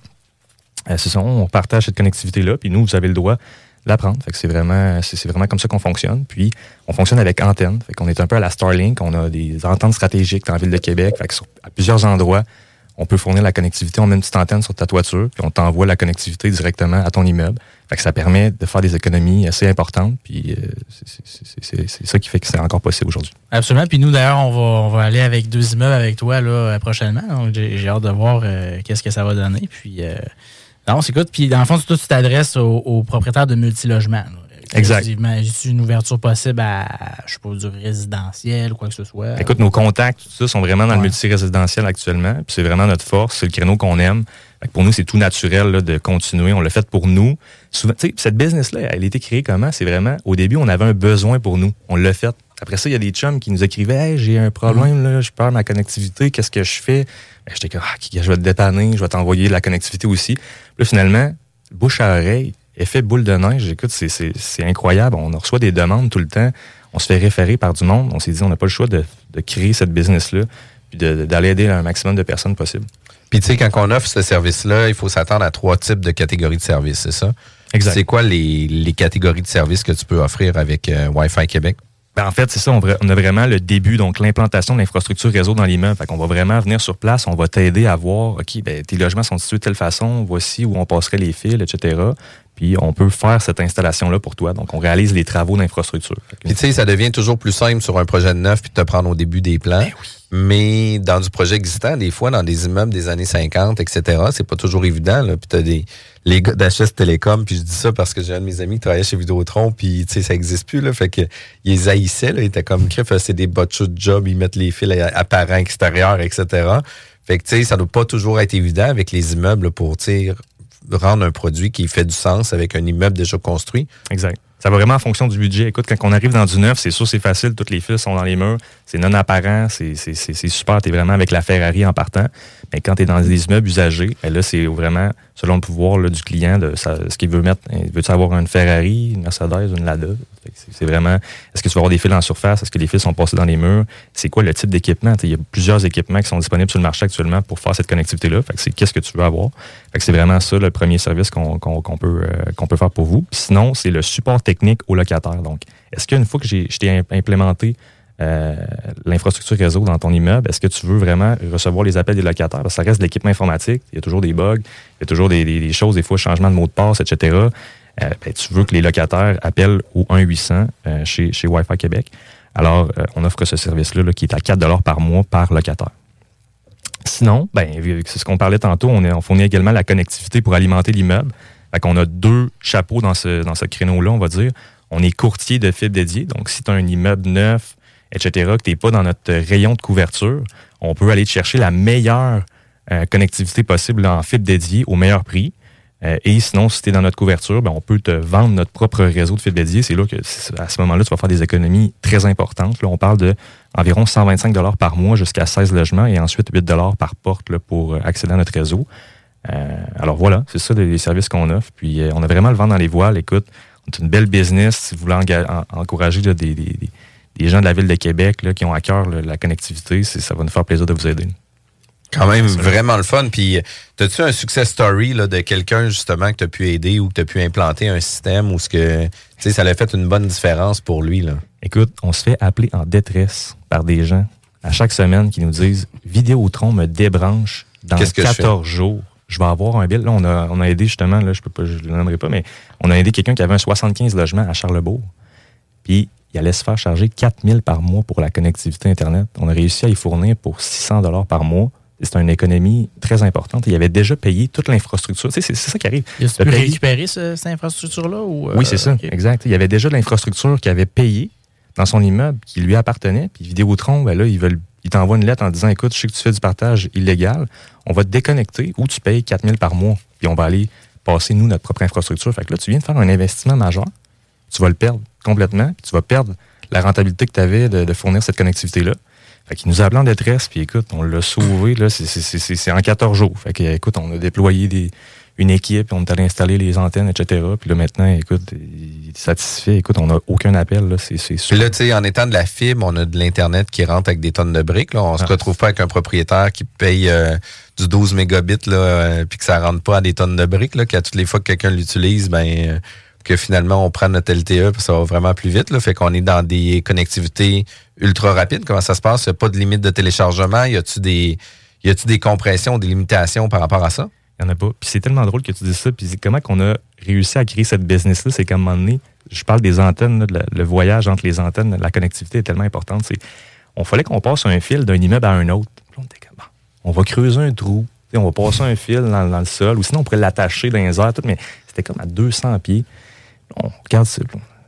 on partage cette connectivité-là. Puis nous, vous avez le droit de la prendre. Fait que c'est vraiment comme ça qu'on fonctionne. Puis, on fonctionne avec antenne. Fait qu'on est un peu à la Starlink. On a des antennes stratégiques dans la ville de Québec. Fait que à plusieurs endroits, on peut fournir la connectivité. On met une petite antenne sur ta toiture, puis on t'envoie la connectivité directement à ton immeuble. Fait que ça permet de faire des économies assez importantes, puis c'est ça qui fait que c'est encore possible aujourd'hui. Absolument. Puis nous, d'ailleurs, on va aller avec 2 immeubles avec toi là, prochainement. Donc, j'ai hâte de voir qu'est-ce que ça va donner. Puis, non, c'est écoute. Puis, dans le fond, toi, tu t'adresses aux propriétaires de multilogements. Exact. J'ai une ouverture possible à, je sais pas, du résidentiel ou quoi que ce soit. Écoute, nos contacts, tout ça, sont vraiment dans le multi-résidentiel actuellement. Puis c'est vraiment notre force, c'est le créneau qu'on aime. Fait que pour nous, c'est tout naturel là, de continuer. On l'a fait pour nous. Souvent, tu sais, cette business-là, elle a été créée comment? C'est vraiment, au début, on avait un besoin pour nous. On l'a fait. Après ça, il y a des chums qui nous écrivaient « Hey, j'ai un problème, là, je perds ma connectivité, qu'est-ce que je fais? » J'étais comme « je vais te dépanner, je vais t'envoyer la connectivité aussi. » Là, finalement, bouche à oreille, effet boule de neige, écoute, c'est incroyable. On reçoit des demandes tout le temps. On se fait référer par du monde. On s'est dit, on n'a pas le choix de créer cette business-là puis d'aller aider un maximum de personnes possible. Puis, tu sais, quand on offre ce service-là, il faut s'attendre à 3 types de catégories de services, c'est ça? Exact. C'est quoi les catégories de services que tu peux offrir avec Wi-Fi Québec? Ben, en fait, c'est ça. On a vraiment le début, donc l'implantation de l'infrastructure réseau dans l'immeuble. Fait qu'on va vraiment venir sur place. On va t'aider à voir, OK, ben, tes logements sont situés de telle façon. Voici où on passerait les fils, etc. Puis on peut faire cette installation-là pour toi. Donc, on réalise les travaux d'infrastructure. Puis, tu sais, ça devient toujours plus simple sur un projet de neuf puis de te prendre au début des plans. Ben oui. Mais dans du projet existant, des fois, dans des immeubles des années 50, etc., c'est pas toujours évident. Là. Puis t'as les gars d'HS Télécom, puis je dis ça parce que j'ai un de mes amis qui travaillait chez Vidéotron, puis tu sais, ça existe plus. Là, fait que ils les haïssaient. Là, ils étaient comme crif, c'est des botchos de job, ils mettent les fils apparents extérieurs, etc. Fait que tu sais, ça doit pas toujours être évident avec les immeubles là, pour rendre un produit qui fait du sens avec un immeuble déjà construit. Exact. Ça va vraiment en fonction du budget. Écoute, quand on arrive dans du neuf, c'est sûr, c'est facile. Tous les fils sont dans les murs. C'est non apparent. C'est super. T'es vraiment avec la Ferrari en partant. Mais quand t'es dans des immeubles usagés, ben là, c'est vraiment selon le pouvoir là, du client, ce qu'il veut mettre. Veux-tu avoir une Ferrari, une Mercedes, une Lada? C'est vraiment, est-ce que tu vas avoir des fils en surface? Est-ce que les fils sont passés dans les murs? C'est quoi le type d'équipement? Il y a plusieurs équipements qui sont disponibles sur le marché actuellement pour faire cette connectivité-là. Fait que c'est qu'est-ce que tu veux avoir? Fait que c'est vraiment ça le premier service qu'on peut faire pour vous. Puis sinon, c'est le support technique aux locataires. Donc, est-ce qu'une fois que je t'ai implémenté l'infrastructure réseau dans ton immeuble, est-ce que tu veux vraiment recevoir les appels des locataires? Parce que ça reste de l'équipement informatique. Il y a toujours des bugs, il y a toujours des choses, des fois, changement de mot de passe, etc. Tu veux que les locataires appellent au 1-800 chez Wi-Fi Québec. Alors, on offre ce service-là là, qui est à 4 $ par mois par locataire. Sinon, c'est ce qu'on parlait tantôt, on fournit également la connectivité pour alimenter l'immeuble. Fait qu'on a 2 chapeaux dans ce créneau-là, on va dire. On est courtier de fibres dédiées. Donc, si tu as un immeuble neuf, etc., que tu n'es pas dans notre rayon de couverture, on peut aller te chercher la meilleure connectivité possible là, en fibre dédiée au meilleur prix. Et sinon, si tu es dans notre couverture, on peut te vendre notre propre réseau de fibres dédiées. C'est là que, à ce moment-là, tu vas faire des économies très importantes. Là, on parle de environ 125 $ par mois jusqu'à 16 logements et ensuite 8 $ par porte là, pour accéder à notre réseau. Alors voilà, c'est ça les services qu'on offre. Puis on a vraiment le vent dans les voiles. Écoute, on est une belle business. Si vous voulez encourager là, des gens de la Ville de Québec là, qui ont à cœur là, la connectivité, ça va nous faire plaisir de vous aider. Quand même vraiment le fun. Puis, as-tu un success story là, de quelqu'un justement que tu as pu aider ou que tu as pu implanter un système où ça a fait une bonne différence pour lui? Là? Écoute, on se fait appeler en détresse par des gens à chaque semaine qui nous disent « Vidéotron me débranche dans 14 jours. Je vais avoir un bill. » Là, on a aidé justement, là, je ne le nommerai pas, mais on a aidé quelqu'un qui avait un 75 logements à Charlebourg. Puis, il allait se faire charger 4 000 par mois pour la connectivité Internet. On a réussi à y fournir pour 600 $ par mois. C'est une économie très importante. Il avait déjà payé toute l'infrastructure. Tu sais, c'est ça qui arrive. Il a pu récupérer cette infrastructure-là? Oui, c'est ça. Okay. Exact. Il y avait déjà de l'infrastructure qu'il avait payée dans son immeuble qui lui appartenait. Puis Vidéotron, là, il t'envoie une lettre en disant « Écoute, je sais que tu fais du partage illégal. On va te déconnecter ou tu payes 4 000 par mois. Puis on va aller passer, nous, notre propre infrastructure. » Fait que là, tu viens de faire un investissement majeur. Tu vas le perdre complètement. Puis tu vas perdre la rentabilité que tu avais de fournir cette connectivité-là. Fait qu'il nous a appelé en détresse, puis écoute, on l'a sauvé, là, c'est en 14 jours. Fait que, écoute, on a déployé une équipe, on est allé installer les antennes, etc. Puis là, maintenant, écoute, il est satisfait. Écoute, on n'a aucun appel, là, c'est sûr. Puis là, tu sais, en étant de la fibre, on a de l'Internet qui rentre avec des tonnes de briques, là. On se retrouve pas avec un propriétaire qui paye du 12 mégabits, là, puis que ça rentre pas à des tonnes de briques, là, qu'à toutes les fois que quelqu'un l'utilise, que finalement, on prend notre LTE, puis ça va vraiment plus vite, là. Fait qu'on est dans des connectivités ultra rapides. Comment ça se passe? Il n'y a pas de limite de téléchargement? Y a-tu des compressions, des limitations par rapport à ça? Il n'y en a pas. Puis c'est tellement drôle que tu dises ça. Puis comment qu'on a réussi à créer cette business-là? C'est qu'à un moment donné, je parle des antennes, là, le voyage entre les antennes, la connectivité est tellement importante. On fallait qu'on passe un fil d'un immeuble à un autre. Puis on était comme, on va creuser un trou. On va passer un fil dans le sol. Ou sinon, on pourrait l'attacher dans les airs. Mais c'était comme à 200 pieds. On regarde ça.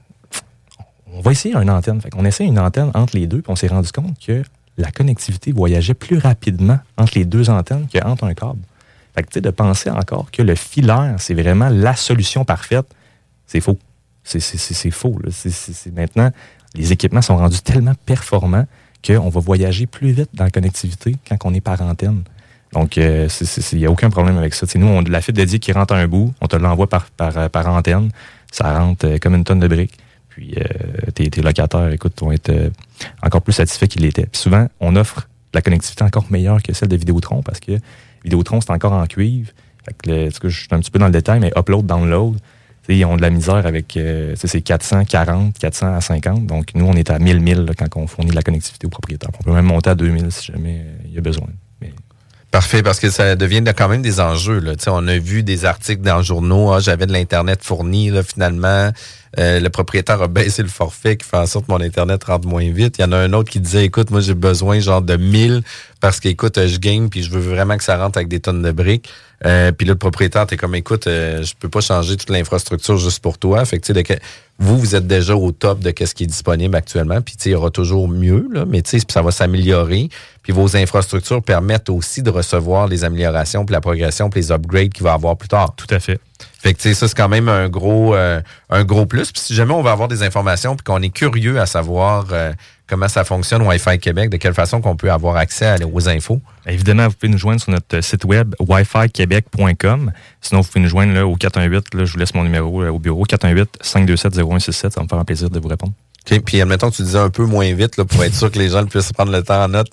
on va essayer une antenne. Fait qu'on essaie une antenne entre les deux, puis on s'est rendu compte que la connectivité voyageait plus rapidement entre les deux antennes qu'entre un câble. Fait que, tu sais, de penser encore que le filaire, c'est vraiment la solution parfaite, c'est faux. C'est faux. Là. C'est maintenant, les équipements sont rendus tellement performants qu'on va voyager plus vite dans la connectivité quand on est par antenne. Donc, il n'y a aucun problème avec ça. T'sais, nous, on a la fibre dédiée qui rentre à un bout, on te l'envoie par antenne, ça rentre comme une tonne de briques. Puis tes locataires, écoute, vont être encore plus satisfaits qu'ils l'étaient. Puis souvent, on offre la connectivité encore meilleure que celle de Vidéotron parce que Vidéotron, c'est encore en cuivre. Fait que, je suis un petit peu dans le détail, mais upload, download, ils ont de la misère avec c'est 440, 400 à 50. Donc, nous, on est à 1000 là, quand on fournit de la connectivité aux propriétaires. On peut même monter à 2000 si jamais il y a besoin. Mais... Parfait, parce que ça devient quand même des enjeux. Là. On a vu des articles dans le journaux, j'avais de l'Internet fourni, là, finalement. Le propriétaire a baissé le forfait qui fait en sorte que mon Internet rentre moins vite. Il y en a un autre qui disait, écoute, moi j'ai besoin genre de 1000 parce qu'écoute, je game puis je veux vraiment que ça rentre avec des tonnes de briques. Puis là, le propriétaire, t'es comme, écoute, je peux pas changer toute l'infrastructure juste pour toi. Fait que, tu sais, vous êtes déjà au top de ce qui est disponible actuellement. Puis, tu sais, il y aura toujours mieux, là, mais tu sais, ça va s'améliorer. Puis, vos infrastructures permettent aussi de recevoir les améliorations, puis la progression, puis les upgrades qu'il va y avoir plus tard. Tout à fait. Fait que, tu sais, ça, c'est quand même un gros plus. Puis, si jamais on va avoir des informations, puis qu'on est curieux à savoir comment ça fonctionne Wi-Fi Québec, de quelle façon qu'on peut avoir accès aux infos. Évidemment, vous pouvez nous joindre sur notre site web wifiquebec.com. Sinon, vous pouvez nous joindre là, au 418, là, je vous laisse mon numéro au bureau, 418-527-0167. Ça va me faire un plaisir de vous répondre. OK, puis admettons que tu disais un peu moins vite là, pour être sûr que les gens puissent prendre le temps en note.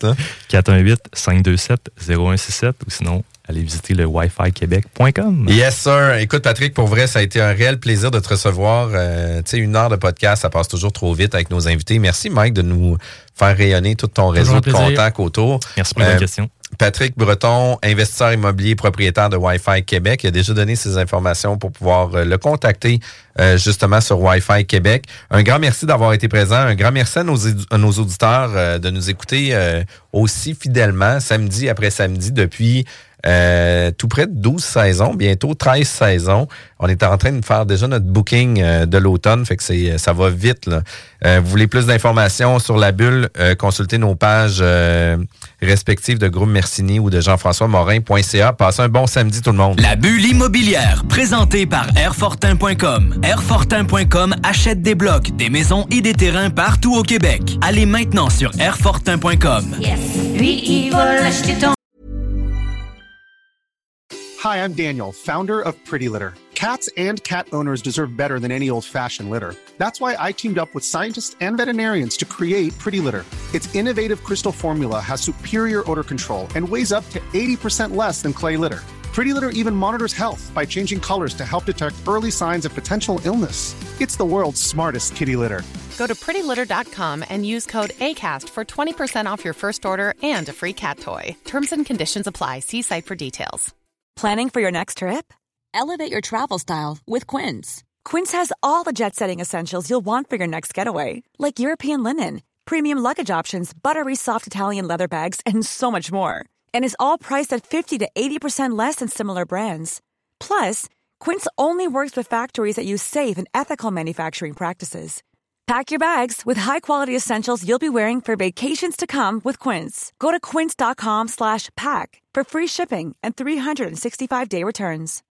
418-527-0167 ou sinon, allez visiter le wifiquebec.com. Yes, sir. Écoute, Patrick, pour vrai, ça a été un réel plaisir de te recevoir. Tu sais, 1 heure de podcast, ça passe toujours trop vite avec nos invités. Merci, Mike, de nous faire rayonner tout ton réseau de contacts autour. Merci pour la question. Patrick Breton, investisseur immobilier, propriétaire de Wi-Fi Québec, il a déjà donné ses informations pour pouvoir le contacter justement sur Wi-Fi Québec. Un grand merci d'avoir été présent. Un grand merci à nos auditeurs de nous écouter aussi fidèlement, samedi après samedi, depuis tout près de 12 saisons, bientôt 13 saisons. On est en train de faire déjà notre booking de l'automne, fait que ça va vite, là. Vous voulez plus d'informations sur la bulle, consultez nos pages respectives de Groupe Mercini ou de Jean-François Morin.ca. Passez un bon samedi tout le monde. La bulle immobilière, présentée par Airfortin.com. Airfortin.com achète des blocs, des maisons et des terrains partout au Québec. Allez maintenant sur Airfortin.com. Yes. Lui, il va l'acheter ton... Hi, I'm Daniel, founder of Pretty Litter. Cats and cat owners deserve better than any old-fashioned litter. That's why I teamed up with scientists and veterinarians to create Pretty Litter. Its innovative crystal formula has superior odor control and weighs up to 80% less than clay litter. Pretty Litter even monitors health by changing colors to help detect early signs of potential illness. It's the world's smartest kitty litter. Go to prettylitter.com and use code ACAST for 20% off your first order and a free cat toy. Terms and conditions apply. See site for details. Planning for your next trip? Elevate your travel style with Quince. Quince has all the jet-setting essentials you'll want for your next getaway, like European linen, premium luggage options, buttery soft Italian leather bags, and so much more. And is all priced at 50 to 80% less than similar brands. Plus, Quince only works with factories that use safe and ethical manufacturing practices. Pack your bags with high-quality essentials you'll be wearing for vacations to come with Quince. Go to quince.com/pack for free shipping and 365-day returns.